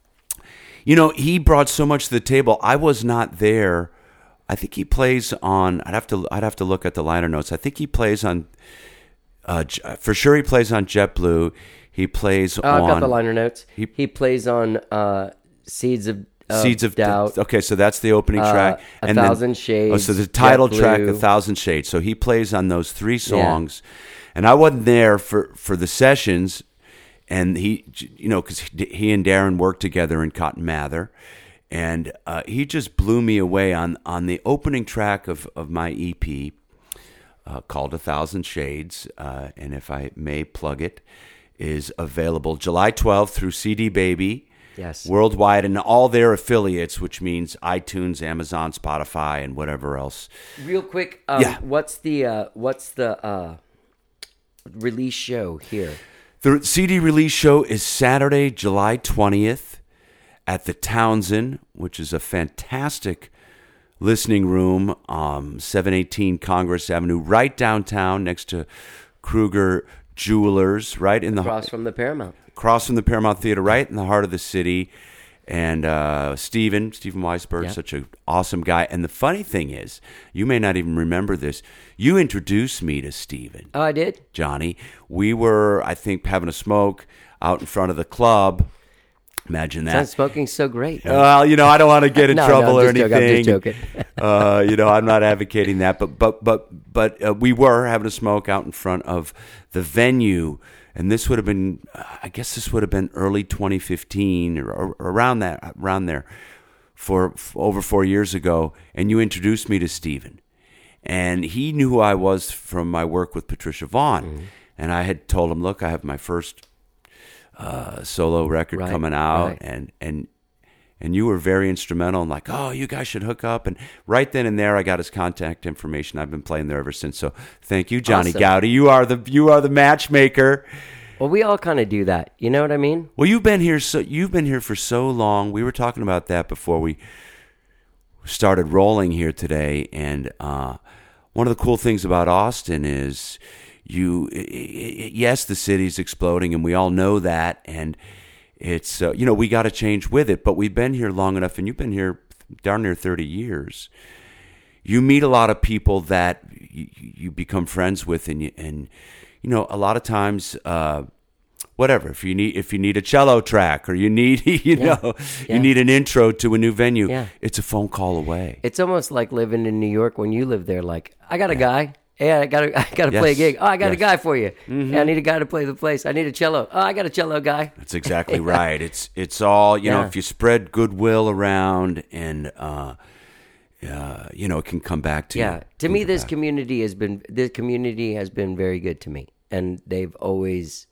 you know, he brought so much to the table. I was not there. I think he plays on. I'd have to. I'd have to look at the liner notes. I think he plays on. Uh, J- for sure, he plays on JetBlue. He plays Oh, on. I've got the liner notes. He- He, plays on uh, Seeds of, of Seeds of Doubt. Okay, so that's the opening Uh, track. A then- Thousand Shades, Oh, so the title track, JetBlue. A Thousand Shades. So he plays on those three songs, and I wasn't there for, for the sessions, and he, you know, because he and Darren worked together in Cotton Mather, and uh, he just blew me away on on the opening track of of my E P uh, called A Thousand Shades, uh, and if I may plug it, is available July twelfth through C D Baby. Yes. Worldwide and all their affiliates, which means iTunes, Amazon, Spotify, and whatever else. Real quick, um, Yeah. what's the uh, what's the uh, release show here? The C D release show is Saturday, July twentieth at the Townsend, which is a fantastic listening room, um, seven eighteen Congress Avenue, right downtown next to Kruger Jewelers, right in the Across from the Paramount. across from the Paramount Theater, right in the heart of the city. And uh, Steven, Steven Weisberg, Yeah. such an awesome guy. And the funny thing is, you may not even remember this. You introduced me to Steven, Oh, I did? Johnny. We were, I think, having a smoke out in front of the club. Imagine that. Sounds smoking's so great. Well, you know, I don't want to get in No, no, trouble I'm or just anything. joking, I'm just joking. uh, you know, I'm not advocating that, but but but but uh, we were having a smoke out in front of the venue, and this would have been, uh, I guess, this would have been early twenty fifteen or, or around that, around there, for, for over four years ago. And you introduced me to Steven, and he knew who I was from my work with Patricia Vaughn, Mm-hmm. and I had told him, look, I have my first uh, solo record Right, coming out, right. and and and you were very instrumental and like, oh, you guys should hook up. And right then and there, I got his contact information. I've been playing there ever since. So thank you, Johnny Awesome. Gowdy. You are the you are the matchmaker. Well, we all kind of do that. You know what I mean? Well, you've been here so you've been here for so long. We were talking about that before we started rolling here today. And uh, one of the cool things about Austin is you. i- i- Yes, the city's exploding, and we all know that. And it's uh, you know we got to change with it. But we've been here long enough, and you've been here darn near thirty years. You meet a lot of people that you, you become friends with, and you, and you know a lot of times. Uh, Whatever. If you need if you need a cello track or you need you Yeah. know Yeah. you need an intro to a new venue, Yeah. it's a phone call away. It's almost like living in New York when you live there. Like, I got a guy. Yeah, I got to I got to play a Yes. gig. Oh, I got a Yes. guy for you. Yeah, I need a guy to play the place. I need a cello. Oh, I got a cello guy. That's exactly right. It's it's all you know. Yeah. If you spread goodwill around, and uh, uh, you know, it can come back to you. Yeah, to Can me, come this back. community has been this community has been very good to me, and they've always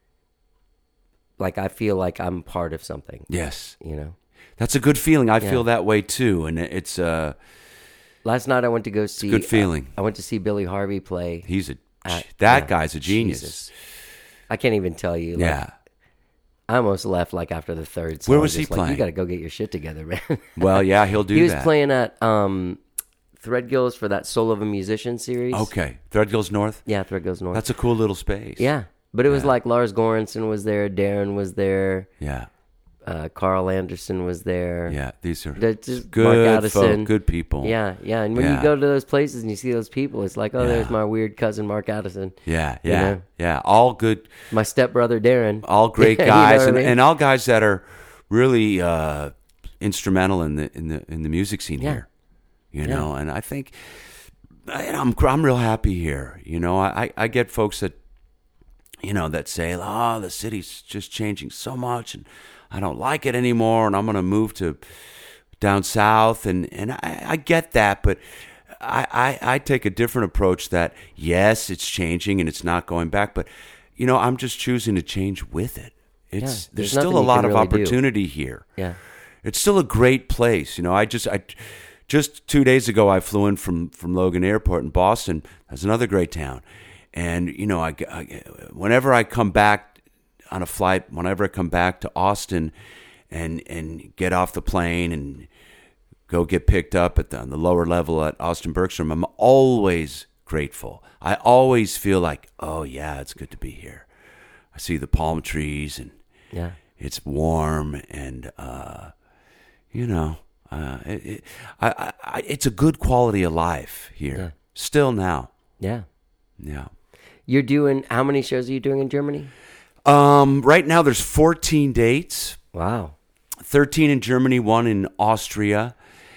like I feel like I'm part of something. Yes, You know. that's a good feeling. I Yeah. feel that way too, and it's uh, Last night I went to go see. good feeling. uh, I went to see Billy Harvey play. he's a Uh, that yeah. guy's a genius. Jesus. I can't even tell you. Like, Yeah. I almost left like after the third song. Where was he just like, playing? You got to go get your shit together, man. Well, yeah, he'll do he was that. playing at um, Threadgills for that Soul of a Musician series. Okay, Threadgills North. Yeah, Threadgills North. That's a cool little space. yeah, but it was Yeah. like Lars Goranson was there, Darren was there, Yeah. uh, Carl Anderson was there. Yeah. These are They're just good Mark folk, Addison. good people. Yeah, yeah. And when Yeah. you go to those places and you see those people, it's like, oh, Yeah. there's my weird cousin Mark Addison, Yeah. You Yeah. know? Yeah. All good. my stepbrother Darren. All great You know guys, what I and, mean? and all guys that are really uh, instrumental in the in the in the music scene Yeah. here. You Yeah. know, and I think I, I'm I'm real happy here. You know, I I get folks that you know that say, oh, the city's just changing so much, and I don't like it anymore, and I'm going to move to down south, and and I, I get that, but. I, I, I take a different approach that, yes, it's changing and it's not going back, but, you know, I'm just choosing to change with it. It's Yeah, there's There's nothing still a you lot can of really do. opportunity here. Yeah. It's still a great place. You know, I just I just two days ago I flew in from, from Logan Airport in Boston. That's another great town. And, you know, I, I- whenever I come back on a flight whenever I come back to Austin, and and get off the plane and go get picked up at the, on the lower level at Austin Bergstrom, I'm always grateful. I always feel like, oh yeah, it's good to be here. I see the palm trees and Yeah. it's warm, and uh, you know, uh, it, it, I, I, it's a good quality of life here. Yeah. Still now, Yeah. yeah. You're doing, how many shows are you doing in Germany? Um, right now, there's fourteen dates. Wow. thirteen in Germany, one in Austria.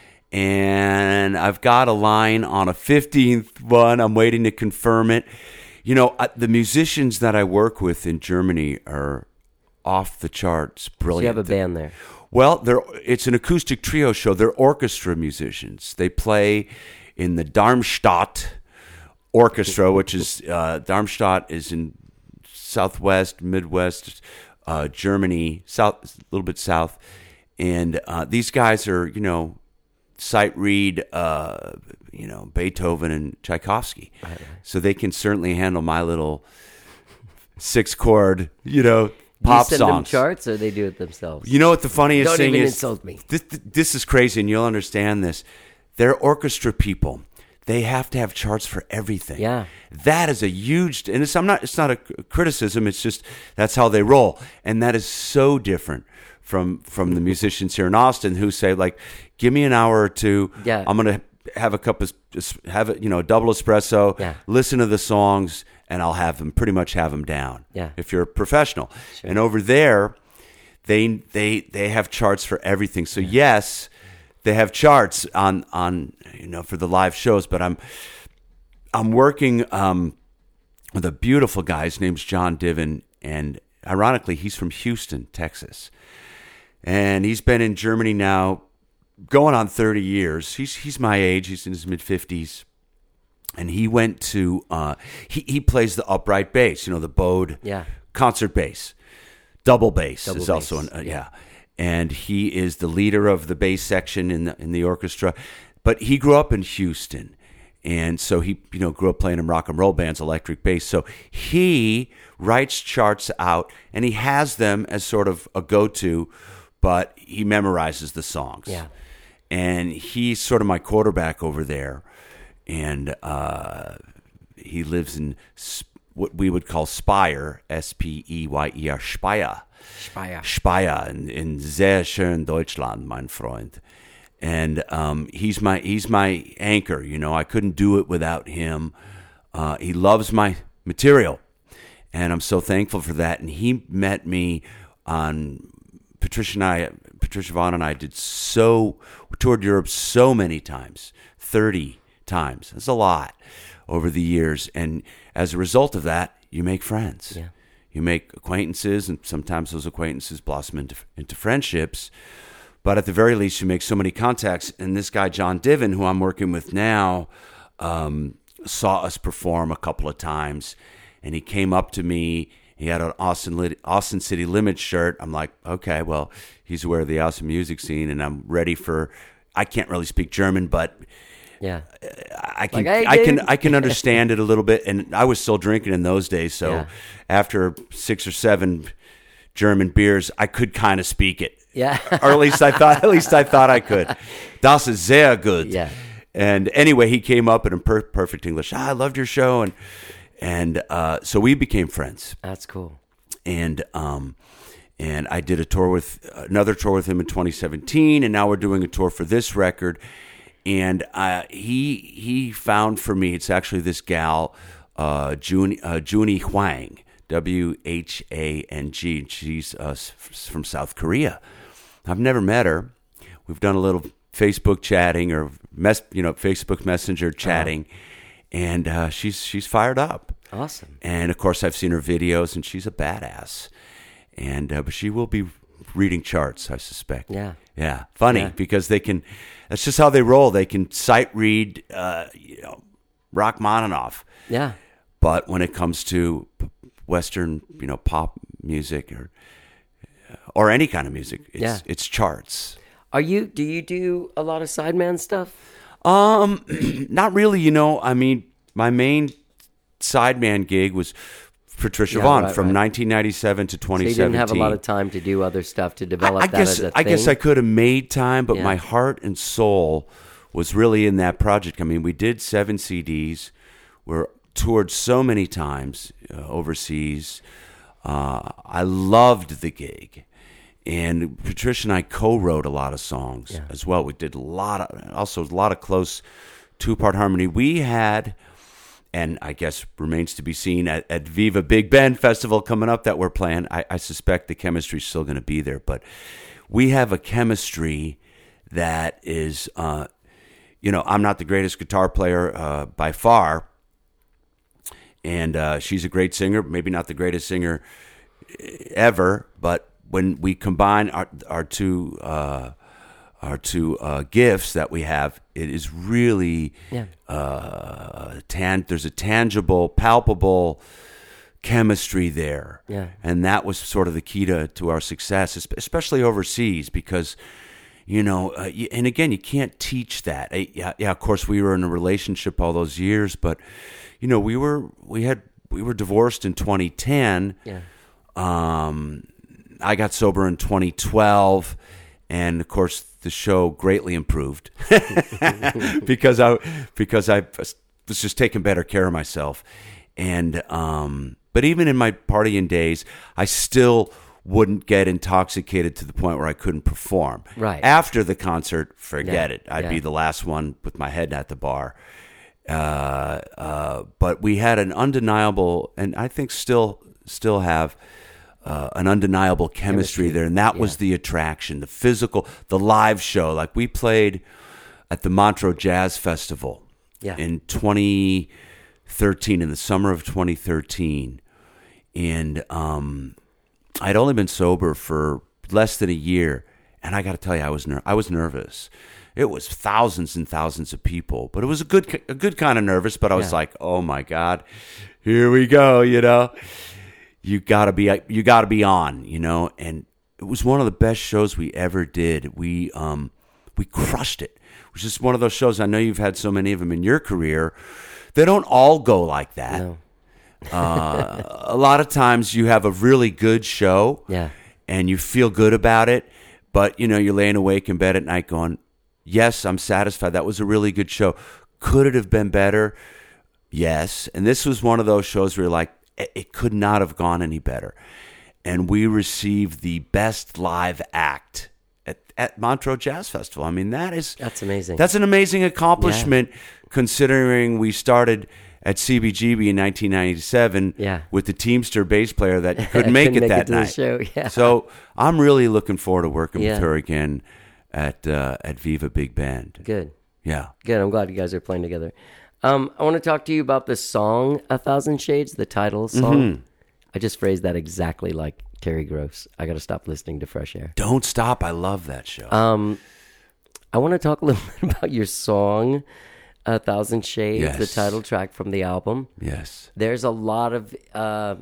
And I've got a line on a fifteenth one. I'm waiting to confirm it. You know, uh, the musicians that I work with in Germany are off the charts, So brilliant. you have a band there. Well, they're, it's an acoustic trio show. They're orchestra musicians. They play in the Darmstadt Orchestra, which is, uh, Darmstadt is in southwest, midwest uh, Germany, south, a little bit south. And uh, these guys are, you know, sight read, uh, you know, Beethoven and Tchaikovsky. Right, right. So they can certainly handle my little six chord, you know, pop Do you send songs. them charts or they do it themselves? You know what the funniest Don't thing even is? insult me. This, this is crazy, and you'll understand this. They're orchestra people. They have to have charts for everything. Yeah. That is a huge, and it's I'm not. It's not a criticism. It's just that's how they roll, and that is so different from from the musicians here in Austin who say like, "Give me an hour or two. Yeah. I'm gonna have a cup of have a, you know a double espresso. Yeah. Listen to the songs, and I'll have them pretty much have them down. Yeah. If you're a professional, and over there, they they they have charts for everything. So yes, they have charts on on you know for the live shows. But I'm I'm working um, with a beautiful guy. His name's John Divin, and ironically, he's from Houston, Texas, and he's been in Germany now going on thirty years. He's he's my age. He's in his mid fifties. And he went to, uh, he, he plays the upright bass, you know, the bowed Yeah. concert bass. Double bass Double is also, bass, an, uh, yeah. yeah. And he is the leader of the bass section in the, in the orchestra. But he grew up in Houston. And so he, you know, grew up playing in rock and roll bands, electric bass. So he writes charts out, and he has them as sort of a go-to, but he memorizes the songs. Yeah. And he's sort of my quarterback over there. And uh, he lives in Sp- what we would call Speyer, S P E Y E R, Speyer. Speyer. Speyer in, in sehr schön Deutschland, mein Freund. And um, he's my he's my anchor. You know, I couldn't do it without him. Uh, he loves my material, and I'm so thankful for that. And he met me on Patricia and I. Patricia Vaughn and I did so toured Europe so many times, thirty times. That's a lot over the years, and as a result of that, you make friends. Yeah. You make acquaintances, and sometimes those acquaintances blossom into, into friendships. But at the very least, you make so many contacts. And this guy, John Divin, who I'm working with now, um, saw us perform a couple of times, and he came up to me. He had an Austin Lit- Austin City Limits shirt. I'm like, okay, well, he's aware of the Austin music scene, and I'm ready for. I can't really speak German, but Yeah. I can Like, hey, I can dude. I can understand it a little bit, and I was still drinking in those days. So Yeah. after six or seven German beers, I could kind of speak it. Yeah. or at least I thought. At least I thought I could. Das ist sehr gut. Yeah. And anyway, he came up in per- perfect English. Ah, I loved your show, and and uh, so we became friends. That's cool. And um, and I did a tour with another tour with him in twenty seventeen, and now we're doing a tour for this record. And uh, he he found for me, it's actually this gal, uh, Juni uh, Juni Hwang, W H A N G. She's uh, s- from South Korea. I've never met her. We've done a little Facebook chatting or mess, you know, Facebook Messenger chatting, and uh, she's she's fired up. Awesome. And of course, I've seen her videos, and she's a badass. And uh, but she will be reading charts, I suspect. Yeah. Yeah, funny Yeah. because they can. That's just how they roll. They can sight read, uh, you know, Rachmaninoff. Yeah. But when it comes to p- Western, you know, pop music or or any kind of music, it's Yeah. it's charts. Are you, do you do a lot of sideman stuff? Um, not really. You know, I mean, my main sideman gig was Patricia Yeah, Vaughn right, from right. nineteen ninety-seven to So twenty you seventeen. didn't have a lot of time to do other stuff to develop I, I that guess as a I thing? guess I could have made time, but Yeah. my heart and soul was really in that project. I mean, we did seven C Ds. We're toured so many times uh, overseas. Uh, I loved the gig. And Patricia and I co-wrote a lot of songs Yeah. as well. We did a lot of, also a lot of close two-part harmony. We had, and I guess remains to be seen at, at Viva Big Bend Festival coming up that we're playing. I, I suspect the chemistry's still going to be there, but we have a chemistry that is, uh, you know, I'm not the greatest guitar player uh, by far, and uh, she's a great singer, maybe not the greatest singer ever, but when we combine our our two uh, our two uh, gifts that we have, it is really Yeah. uh, tan. There's a tangible, palpable chemistry there, Yeah. and that was sort of the key to to our success, es- especially overseas, because you know, uh, you, and again, you can't teach that. Uh, yeah, yeah. Of course, we were in a relationship all those years, but you know, we were we had we were divorced in twenty ten. Yeah. Um, I got sober in twenty twelve, and of course the show greatly improved because I because I was just taking better care of myself. And um, but even in my partying days, I still wouldn't get intoxicated to the point where I couldn't perform. Right. After the concert, forget Yeah, it. I'd yeah. be the last one with my head at the bar. Uh, uh, but we had an undeniable, and I think still still have uh, an undeniable chemistry, Chemistry, there, and that was yeah. the attraction, the physical, the live show. Like we played at the Montreux Jazz Festival Yeah. in twenty thirteen, in the summer of twenty thirteen, and um, I'd only been sober for less than a year, and I got to tell you, I was ner- I was nervous. It was thousands and thousands of people, but it was a good a good kind of nervous. But I was Yeah. like, oh my God, here we go, you know. You gotta be you gotta be on, you know. And it was one of the best shows we ever did. We um we crushed it. It was just one of those shows. I know you've had so many of them in your career. They don't all go like that. No. Uh, a lot of times you have a really good show, Yeah. and you feel good about it, but you know you're laying awake in bed at night going, yes, I'm satisfied. That was a really good show. Could it have been better? Yes. And this was one of those shows where you're like, it, it could not have gone any better. And we received the best live act at, at Montreux Jazz Festival. I mean, that is That's amazing. That's an amazing accomplishment, considering we started at C B G B in nineteen ninety-seven Yeah. with the Teamster bass player that couldn't make Couldn't it make that it to the night. show, yeah. So I'm really looking forward to working Yeah. with her again at uh, at Viva Big Band. Good. Yeah. Good. I'm glad you guys are playing together. Um, I want to talk to you about the song "A Thousand Shades," the title song. Mm-hmm. I just phrased that exactly like Terry Gross. I got to stop listening to Fresh Air. Don't stop. I love that show. Um, I want to talk a little bit about your song, "A Thousand Shades," the Yes. title track from the album. yes. There's a lot of uh,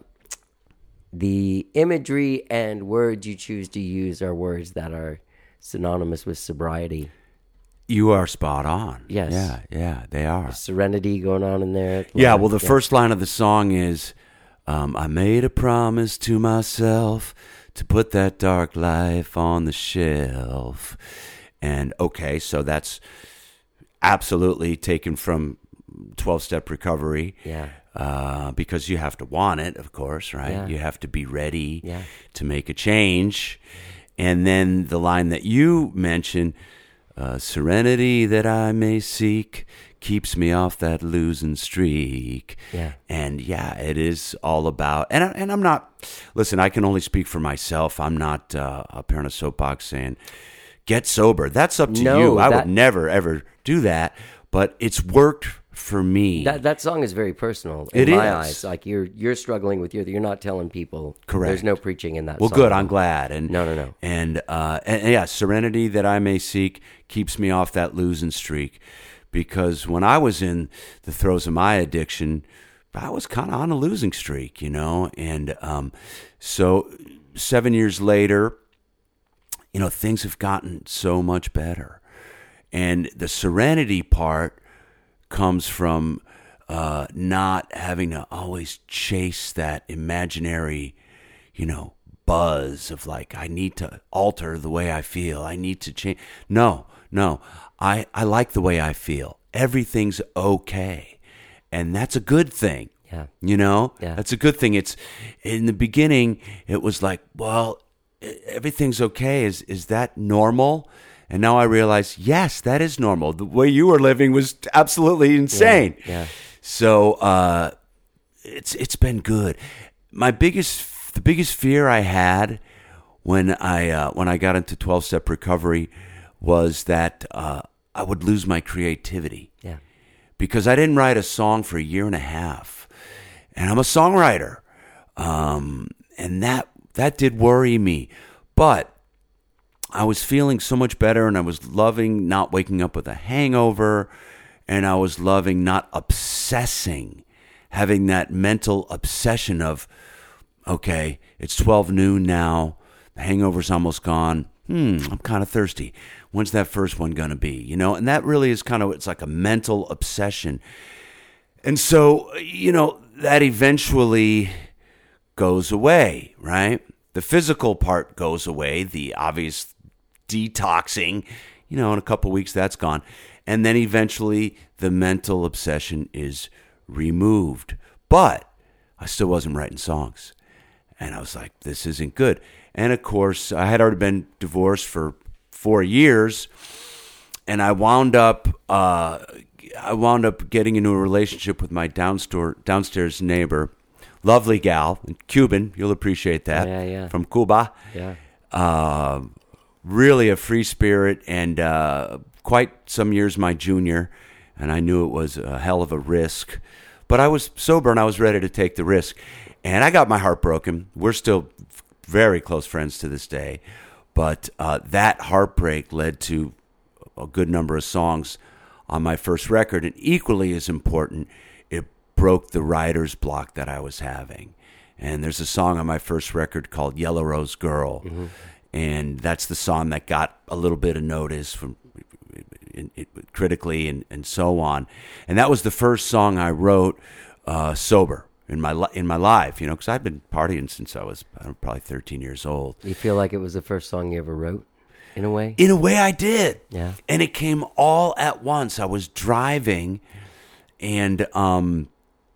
the imagery and words you choose to use are words that are synonymous with sobriety. You are spot on. Yes. Yeah, yeah, they are. Serenity going on in there. Yeah, well, the first line of the song is, um, I made a promise to myself to put that dark life on the shelf. And, okay, so that's absolutely taken from twelve-step recovery. Yeah. Uh, because you have to want it, of course, right? Yeah. You have to be ready Yeah. to make a change. And then the line that you mentioned, uh, serenity that I may seek keeps me off that losing streak. Yeah. And yeah, it is all about, and, I, and I'm not, listen, I can only speak for myself. I'm not uh, up here on a soapbox saying, get sober. That's up to No, you. I that- would never, ever do that. But it's worked for me. That that song is very personal in It my is. eyes. Like you're you're struggling with your you're not telling people. Correct. There's no preaching in that Well, song. good. I'm glad. And No, no, no. And, uh, and, and yeah, serenity that I may seek keeps me off that losing streak. Because when I was in the throes of my addiction, I was kind of on a losing streak, you know. And um, so seven years later, you know, things have gotten so much better. And the serenity part comes from uh, not having to always chase that imaginary, you know, buzz of like, I need to alter the way I feel. I need to change. No, no. I, I like the way I feel. Everything's okay. And that's a good thing. Yeah. You know? Yeah. That's a good thing. It's in the beginning, it was like, well, e- everything's okay. Is is that normal? And now I realize, yes, that is normal. The way you were living was absolutely insane. Yeah. yeah. So uh, it's it's been good. My biggest the biggest fear I had when I uh, when I got into twelve-step recovery was that uh, I would lose my creativity. Yeah. Because I didn't write a song for a year and a half, and I'm a songwriter, um, and that that did worry me. But I was feeling so much better, and I was loving not waking up with a hangover, and I was loving not obsessing, having that mental obsession of, okay, it's twelve noon now, the hangover's almost gone. Hmm, I'm kind of thirsty. When's that first one going to be? You know, and that really is kind of, it's like a mental obsession. And so, you know, that eventually goes away, right? The physical part goes away, the obvious detoxing, you know, in a couple weeks that's gone. And then eventually the mental obsession is removed. But I still wasn't writing songs. And I was like, this isn't good. And of course, I had already been divorced for four years, and I wound up, uh, I wound up getting into a relationship with my downstairs downstairs neighbor, lovely gal, Cuban. You'll appreciate that. Yeah, yeah. From Cuba. Yeah. Uh, really a free spirit, and uh, quite some years my junior, and I knew it was a hell of a risk, but I was sober and I was ready to take the risk. And I got my heart broken. We're still very close friends to this day. But uh, that heartbreak led to a good number of songs on my first record. And equally as important, it broke the writer's block that I was having. And there's a song on my first record called Yellow Rose Girl. Mm-hmm. And that's the song that got a little bit of notice from it, it, critically and, and so on. And that was the first song I wrote uh, sober. In my in my life, you know, because I've been partying since I was I don't know, probably thirteen years old. You feel like it was the first song you ever wrote, in a way? In a way, I did. Yeah. And it came all at once. I was driving, and um,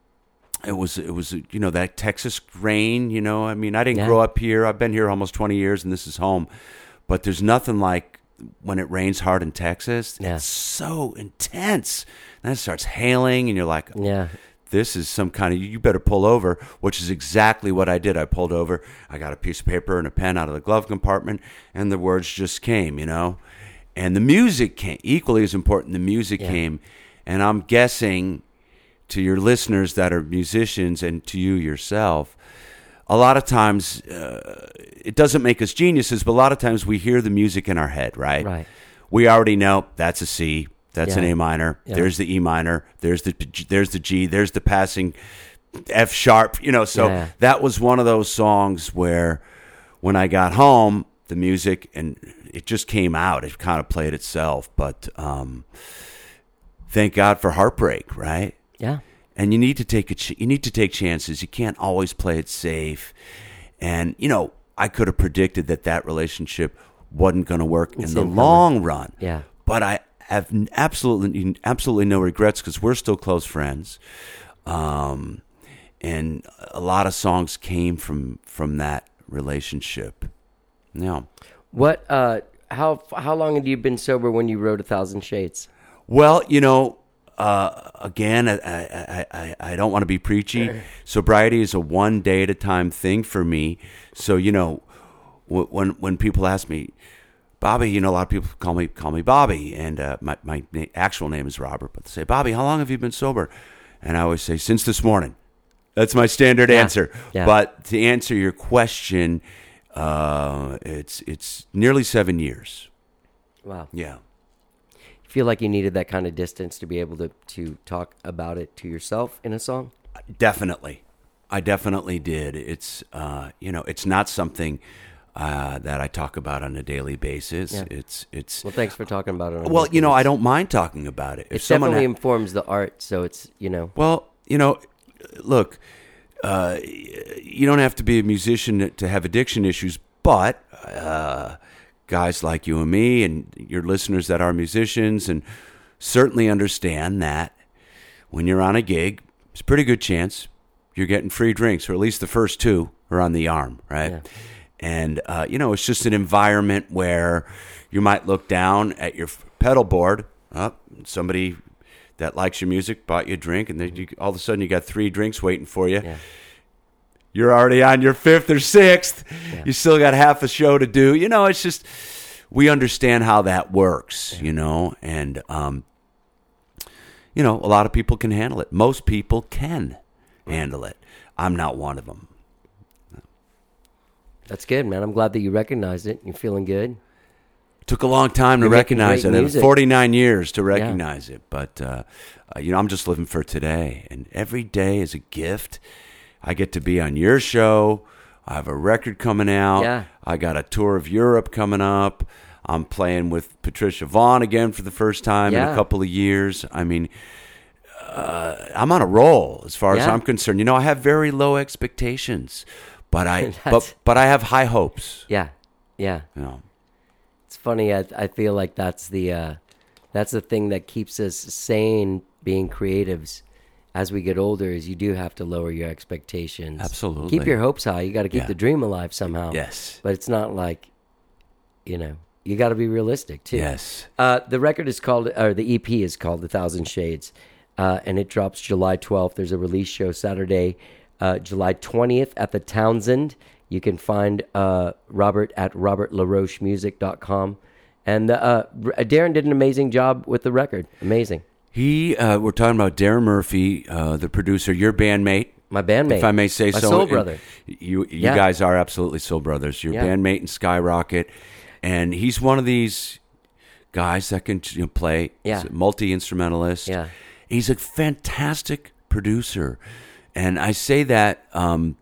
it was it was you know that Texas rain. You know, I mean, I didn't Yeah. grow up here. I've been here almost twenty years, and this is home. But there's nothing like when it rains hard in Texas. Yeah. It's so intense. Then it starts hailing, and you're like, Yeah. this is some kind of, you better pull over, which is exactly what I did. I pulled over. I got a piece of paper and a pen out of the glove compartment, and the words just came, you know. And the music came. Equally as important, the music Yeah. came. And I'm guessing to your listeners that are musicians and to you yourself, a lot of times, uh, it doesn't make us geniuses, but a lot of times we hear the music in our head, right? Right. We already know that's a C. That's Yeah. an A minor. Yeah. There's the E minor. There's the there's the G. There's the passing F sharp. You know, so Yeah. that was one of those songs where when I got home, the music and it just came out. It kind of played itself. But um, thank God for heartbreak, right? Yeah. And you need to take a ch- you need to take chances. You can't always play it safe. And you know, I could have predicted that that relationship wasn't going to work It's in the incoming. long run. Yeah. But I have absolutely absolutely no regrets because we're still close friends, um, and a lot of songs came from from that relationship. Yeah. What? Uh, how how long had you been sober when you wrote A Thousand Shades? Well, you know, uh, again, I, I, I, I don't want to be preachy. Sobriety is a one day at a time thing for me. So, you know, when when people ask me, Bobby, you know, a lot of people call me call me Bobby, and uh, my my na- actual name is Robert. But they say, Bobby, how long have you been sober? And I always say, since this morning. That's my standard Yeah. answer. Yeah. But to answer your question, uh, it's it's nearly seven years. Wow. Yeah. You feel like you needed that kind of distance to be able to, to talk about it to yourself in a song? Definitely. I definitely did. It's, uh, you know, it's not something uh, that I talk about on a daily basis. Yeah. It's it's Well, thanks for talking about it. on well, Weekends. you know, I don't mind talking about it. If It someone definitely ha- informs the art, so it's you know. Well, you know, look, uh, you don't have to be a musician to have addiction issues, but uh, guys like you and me and your listeners that are musicians and certainly understand that when you're on a gig, it's a pretty good chance you're getting free drinks, or at least the first two are on the arm, right? Yeah. And, uh, you know, it's just an environment where you might look down at your pedal board, oh, somebody that likes your music bought you a drink, and then you, all of a sudden you got three drinks waiting for you. Yeah. You're already on your fifth or sixth. Yeah. You still got half a show to do. You know, it's just, we understand how that works, Yeah. you know, and, um, you know, a lot of people can handle it. Most people can handle it. I'm not one of them. That's good, man. I'm glad that you recognized it. You're feeling good. Took a long time to You're making recognize great it. It music. was forty-nine years to recognize it. But, uh, uh, you know, I'm just living for today. And every day is a gift. I get to be on your show. I have a record coming out. Yeah. I got a tour of Europe coming up. I'm playing with Patricia Vaughn again for the first time in Yeah. a couple of years. I mean, uh, I'm on a roll as far as Yeah. I'm concerned. You know, I have very low expectations, but I That's- but but I have high hopes. Yeah, yeah. You know. It's funny. I I feel like that's the uh, that's the thing that keeps us sane, being creatives. As we get older, is you do have to lower your expectations. Absolutely. Keep your hopes high. You got to keep Yeah. the dream alive somehow. Yes. But it's not like, you know, you got to be realistic too. Yes. Uh, the record is called, or the E P is called A Thousand Shades, uh, and it drops July twelfth. There's a release show Saturday, uh, July twentieth at the Townsend. You can find uh, Robert at robert laroche music dot com. And uh, Darren did an amazing job with the record. Amazing. He, uh, we're talking about Darren Murphy, uh, the producer, your bandmate, My bandmate. if I may say My so. soul And brother. You, you Yeah. guys are absolutely soul brothers. Your Yeah. bandmate in Skyrocket, and he's one of these guys that can you know, play. Yeah. He's a multi-instrumentalist. Yeah. He's a fantastic producer, and I say that um,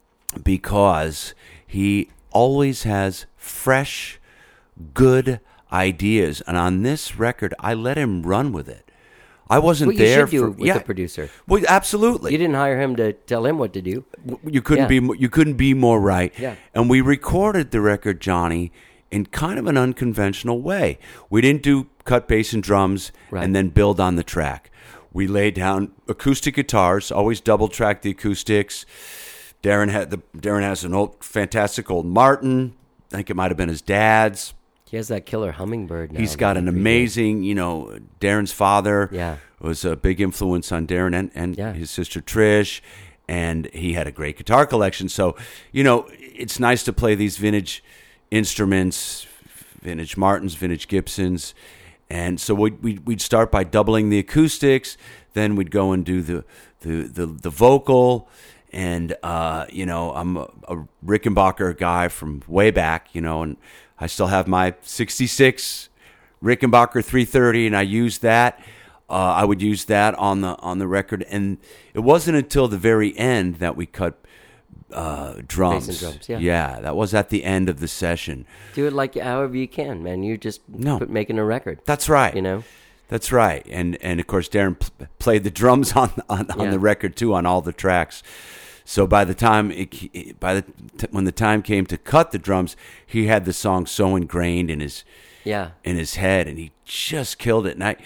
because he always has fresh, good ideas, and on this record, I let him run with it. I wasn't What you there should do for with yeah. the producer. Well, absolutely. You didn't hire him to tell him what to do. You couldn't Yeah. be mo- you couldn't be more right. Yeah. And we recorded the record, Johnny, in kind of an unconventional way. We didn't do cut bass and drums Right. and then build on the track. We laid down acoustic guitars, always double track the acoustics. Darren had the Darren has an old fantastic old Martin. I think it might have been his dad's. He has that killer hummingbird now. He's got that an he redid. amazing, you know, Darren's father Yeah. was a big influence on Darren and, and Yeah. his sister Trish, and he had a great guitar collection. So, you know, it's nice to play these vintage instruments, vintage Martins, vintage Gibsons. And so we'd, we'd, we'd start by doubling the acoustics, then we'd go and do the, the, the, the vocal. And, uh, you know, I'm a, a Rickenbacker guy from way back, you know, and I still have my sixty-six Rickenbacker three thirty, and I use that. Uh, I would use that on the on the record, and it wasn't until the very end that we cut uh, drums. Bass and drums, yeah. yeah, that was at the end of the session. Do it like however you can, man. You're just No. put, making a record. That's right. You know? That's right, and and of course Darren pl- played the drums on on, on Yeah. the record too, on all the tracks. So by the time it, by the t- when the time came to cut the drums, he had the song so ingrained in his Yeah. in his head, and he just killed it. And I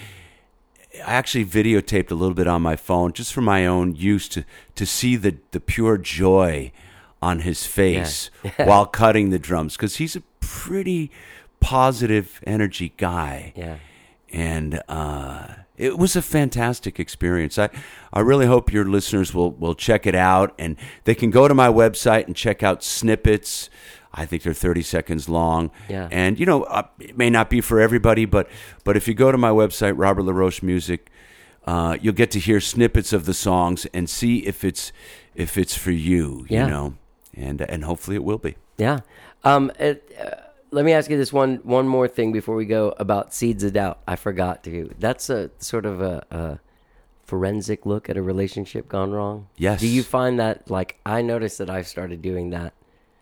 I actually videotaped a little bit on my phone just for my own use to to see the the pure joy on his face Yeah. while cutting the drums, because he's a pretty positive energy guy. Yeah. And uh, it was a fantastic experience. I, I really hope your listeners will, will check it out. And they can go to my website and check out snippets. I think they're thirty seconds long. Yeah. And, you know, uh, it may not be for everybody, but but if you go to my website, Robert LaRoche Music, uh, you'll get to hear snippets of the songs and see if it's if it's for you, Yeah. you know. And, and hopefully it will be. Yeah. Um, it, uh, let me ask you this one one more thing before we go about Seeds of Doubt. I forgot to. That's a sort of a, a forensic look at a relationship gone wrong. Yes. Do you find that, like, I noticed that I've started doing that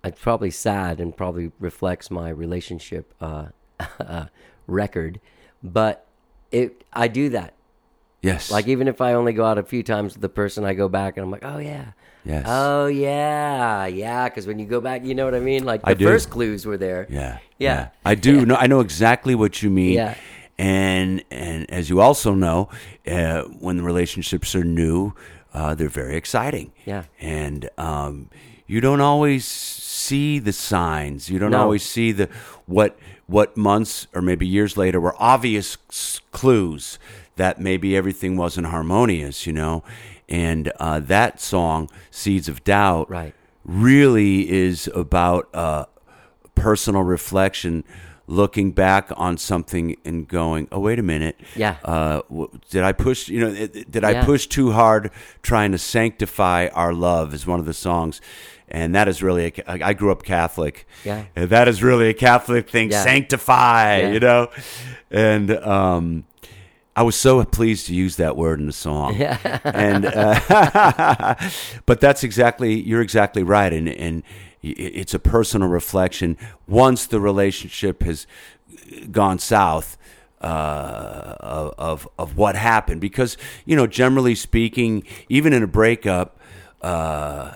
it's probably sad and probably reflects my relationship uh, uh, record, but it I do that. Yes. Like even if I only go out a few times with the person, I go back and I'm like, oh yeah. Yes. Oh yeah, yeah. Because when you go back, you know what I mean. Like the I do. first clues were there. Yeah. Yeah. I do. know I know exactly what you mean. Yeah. And and as you also know, uh, when the relationships are new, uh, they're very exciting. Yeah. And um, you don't always see the signs. You don't No. always see the what what months or maybe years later were obvious s- clues that maybe everything wasn't harmonious, you know. And uh, that song, Seeds of Doubt, Right. really is about uh, personal reflection, looking back on something and going, "Oh, wait a minute, Yeah. uh, w- did I push? You know, it- did I Yeah. push too hard trying to sanctify our love?" Is one of the songs, and that is really. A, I grew up Catholic, Yeah. and that is really a Catholic thing. Yeah. Sanctify, Yeah. you know, and. um I was so pleased to use that word in the song, and uh, but that's exactly you're exactly right, and and it's a personal reflection. Once the relationship has gone south, uh, of, of of what happened, because you know, generally speaking, even in a breakup, uh,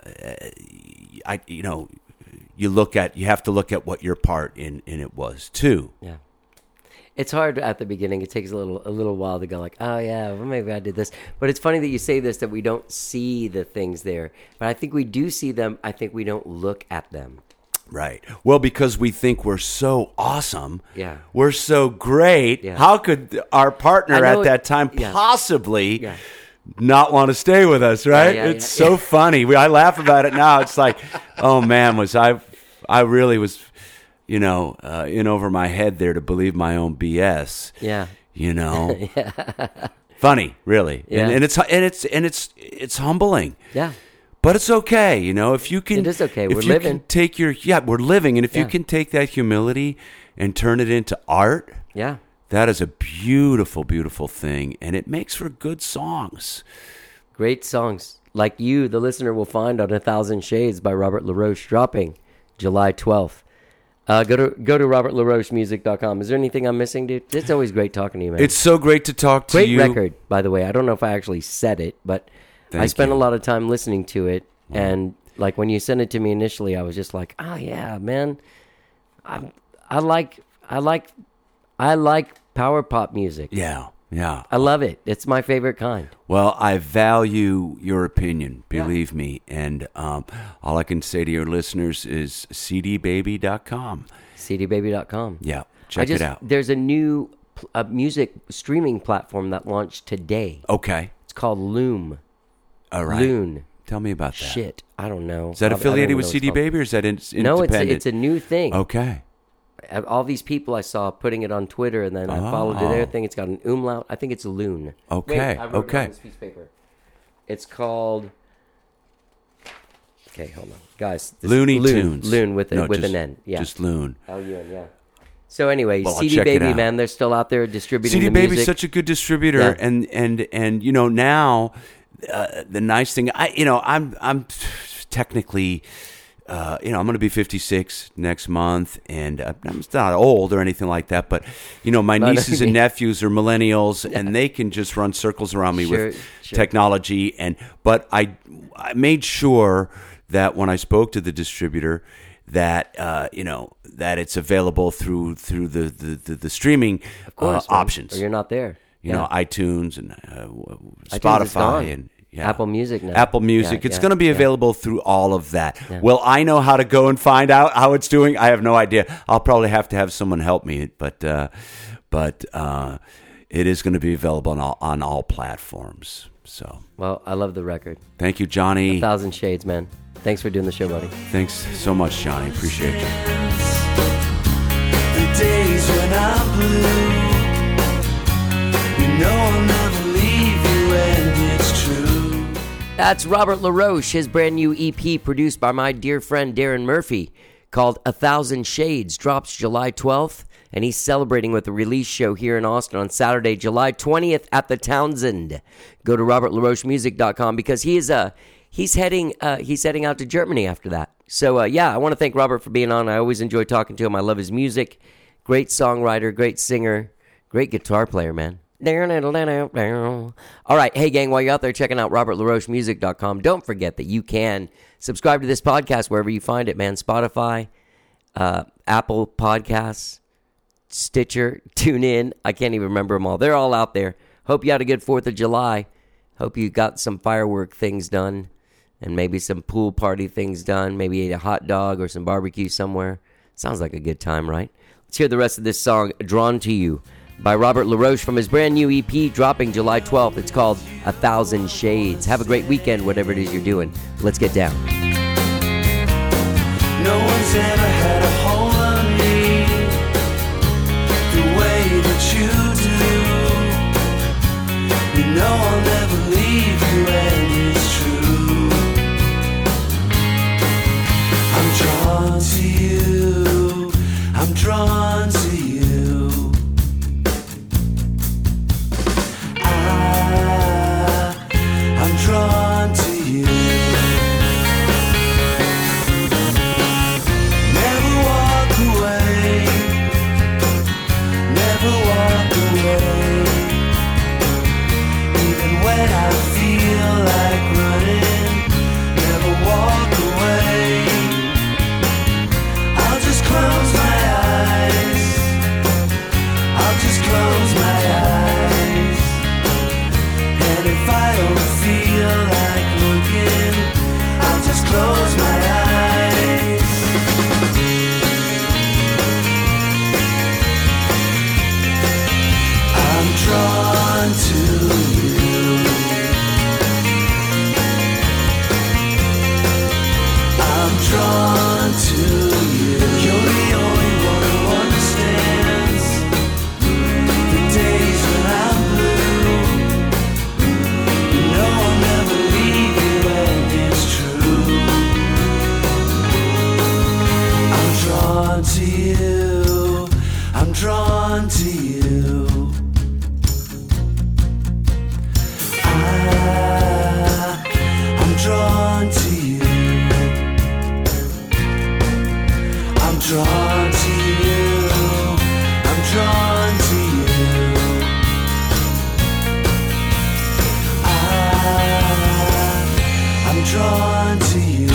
I you know, you look at you have to look at what your part in in it was too. Yeah. It's hard at the beginning. It takes a little a little while to go like, oh yeah, well, maybe I did this. But it's funny that you say this, that we don't see the things there. But I think we do see them. I think we don't look at them. Right. Well, because we think we're so awesome. Yeah. We're so great. Yeah. How could our partner I know at it- that time yeah. possibly Yeah. not want to stay with us, right? Yeah, yeah, it's yeah. so funny. We, I laugh about it now. It's like, oh man, was I I really was, you know, uh, in over my head there to believe my own B S. Yeah. You know. Funny, really. Yeah. And, and it's and it's and it's it's humbling. Yeah. But it's okay, you know, if you can. It is okay. If We're you living. Can take your yeah, we're living, and if you Yeah. can take that humility and turn it into art, Yeah. that is a beautiful, beautiful thing, and it makes for good songs. Great songs. Like you, the listener, will find on A Thousand Shades by Robert LaRoche, dropping July twelfth. Uh, go to go to robert laroche music dot com. Is there anything I'm missing, dude? It's always great talking to you, man. It's so great to talk to Great you. record, by the way. I don't know if I actually said it, but I Thank spent you. a lot of time listening to it. And like when you sent it to me initially, I was just like, "Oh yeah, man, I I like I like I like power pop music. Yeah, yeah. I love it. It's my favorite kind." Well, I value your opinion, believe me. And um, all I can say to your listeners is c d baby dot com. c d baby dot com. Yeah, I check just, it out. There's a new pl- a music streaming platform that launched today. Okay. It's called Loom. All right. Loon. Tell me about that. Shit, I don't know. Is that I- I don't affiliated even with know what C D it's called. Baby, or is that in, No, it's a, independent? it's a new thing. Okay. All these people I saw putting it on Twitter, and then I followed Oh. their thing. It's got an umlaut. I think it's Loon. Okay, Wait, I wrote it okay. on this piece of paper. It's called. Okay, hold on, guys. This- Looney Loon, Tunes. Loon with a, No, with just, an N. Yeah. Just Loon. L U N. Yeah. So anyway, Well, I'll C D check it Baby, out. man, they're still out there distributing C D the Baby's music. such a good distributor, Yeah. and and and you know now, uh, the nice thing, I you know I'm I'm technically, uh, you know I'm going to be fifty-six next month, and uh, I'm not old or anything like that, but you know my No, no, nieces you and mean- nephews are millennials, and they can just run circles around me Sure, with sure. technology, and but I I made sure that when I spoke to the distributor, that uh, you know that it's available through through the the, the, the streaming Of course, uh, man, options. Or you're not there. You Yeah. know, iTunes and uh, iTunes is gone. Spotify and yeah. Apple Music now. Apple Music. Yeah, it's yeah, going to be yeah. available through all of that. Will I know how to go and find out how it's doing? I have no idea. I'll probably have to have someone help me, but uh, but uh, it is going to be available on all, on all platforms. So Well, I love the record. thank you, Johnny. A Thousand Shades, man. Thanks for doing the show, buddy. Thanks so much, Johnny. Appreciate you. The days when I'm blue, you know I'll never leave you, and it's true. That's Robert LaRoche, his brand new E P produced by my dear friend Darren Murphy, called A Thousand Shades, drops July twelfth, and he's celebrating with a release show here in Austin on Saturday, July twentieth at the Townsend. Go to robert laroche music dot com because he is uh, he's heading uh, he's heading out to Germany after that. So, uh, yeah, I want to thank Robert for being on. I always enjoy talking to him. I love his music. Great songwriter, great singer, great guitar player, man. All right, hey, gang, while you're out there checking out robert laroche music dot com, don't forget that you can subscribe to this podcast wherever you find it, man. Spotify, uh, Apple Podcasts, Stitcher, TuneIn. I can't even remember them all. They're all out there. Hope you had a good fourth of July. Hope you got some firework things done and maybe some pool party things done. Maybe ate a hot dog or some barbecue somewhere. Sounds like a good time, right? Let's hear the rest of this song, Drawn to You, by Robert LaRoche from his brand new E P dropping July twelfth. It's called A Thousand Shades. Have a great weekend, whatever it is you're doing. Let's get down. No one's ever had a hold on me the way that you do. You know I'll never leave you, and it's true. I'm drawn to you. I'm drawn to you. I'm drawn to you. Never walk away. Never walk away. Even when I feel like running, never walk away. I'll just close my eyes. I'll just close my eyes. And if I don't feel like looking, I'll just close my eyes. I'm drawn to you. I'm drawn to you. You're the only one who understands the days when I'm blue. You know I'll never leave you, and it's true. I'm drawn to you. I'm drawn to you. I, I'm drawn to you. I'm drawn to you. I'm drawn to you. I, I'm drawn to you.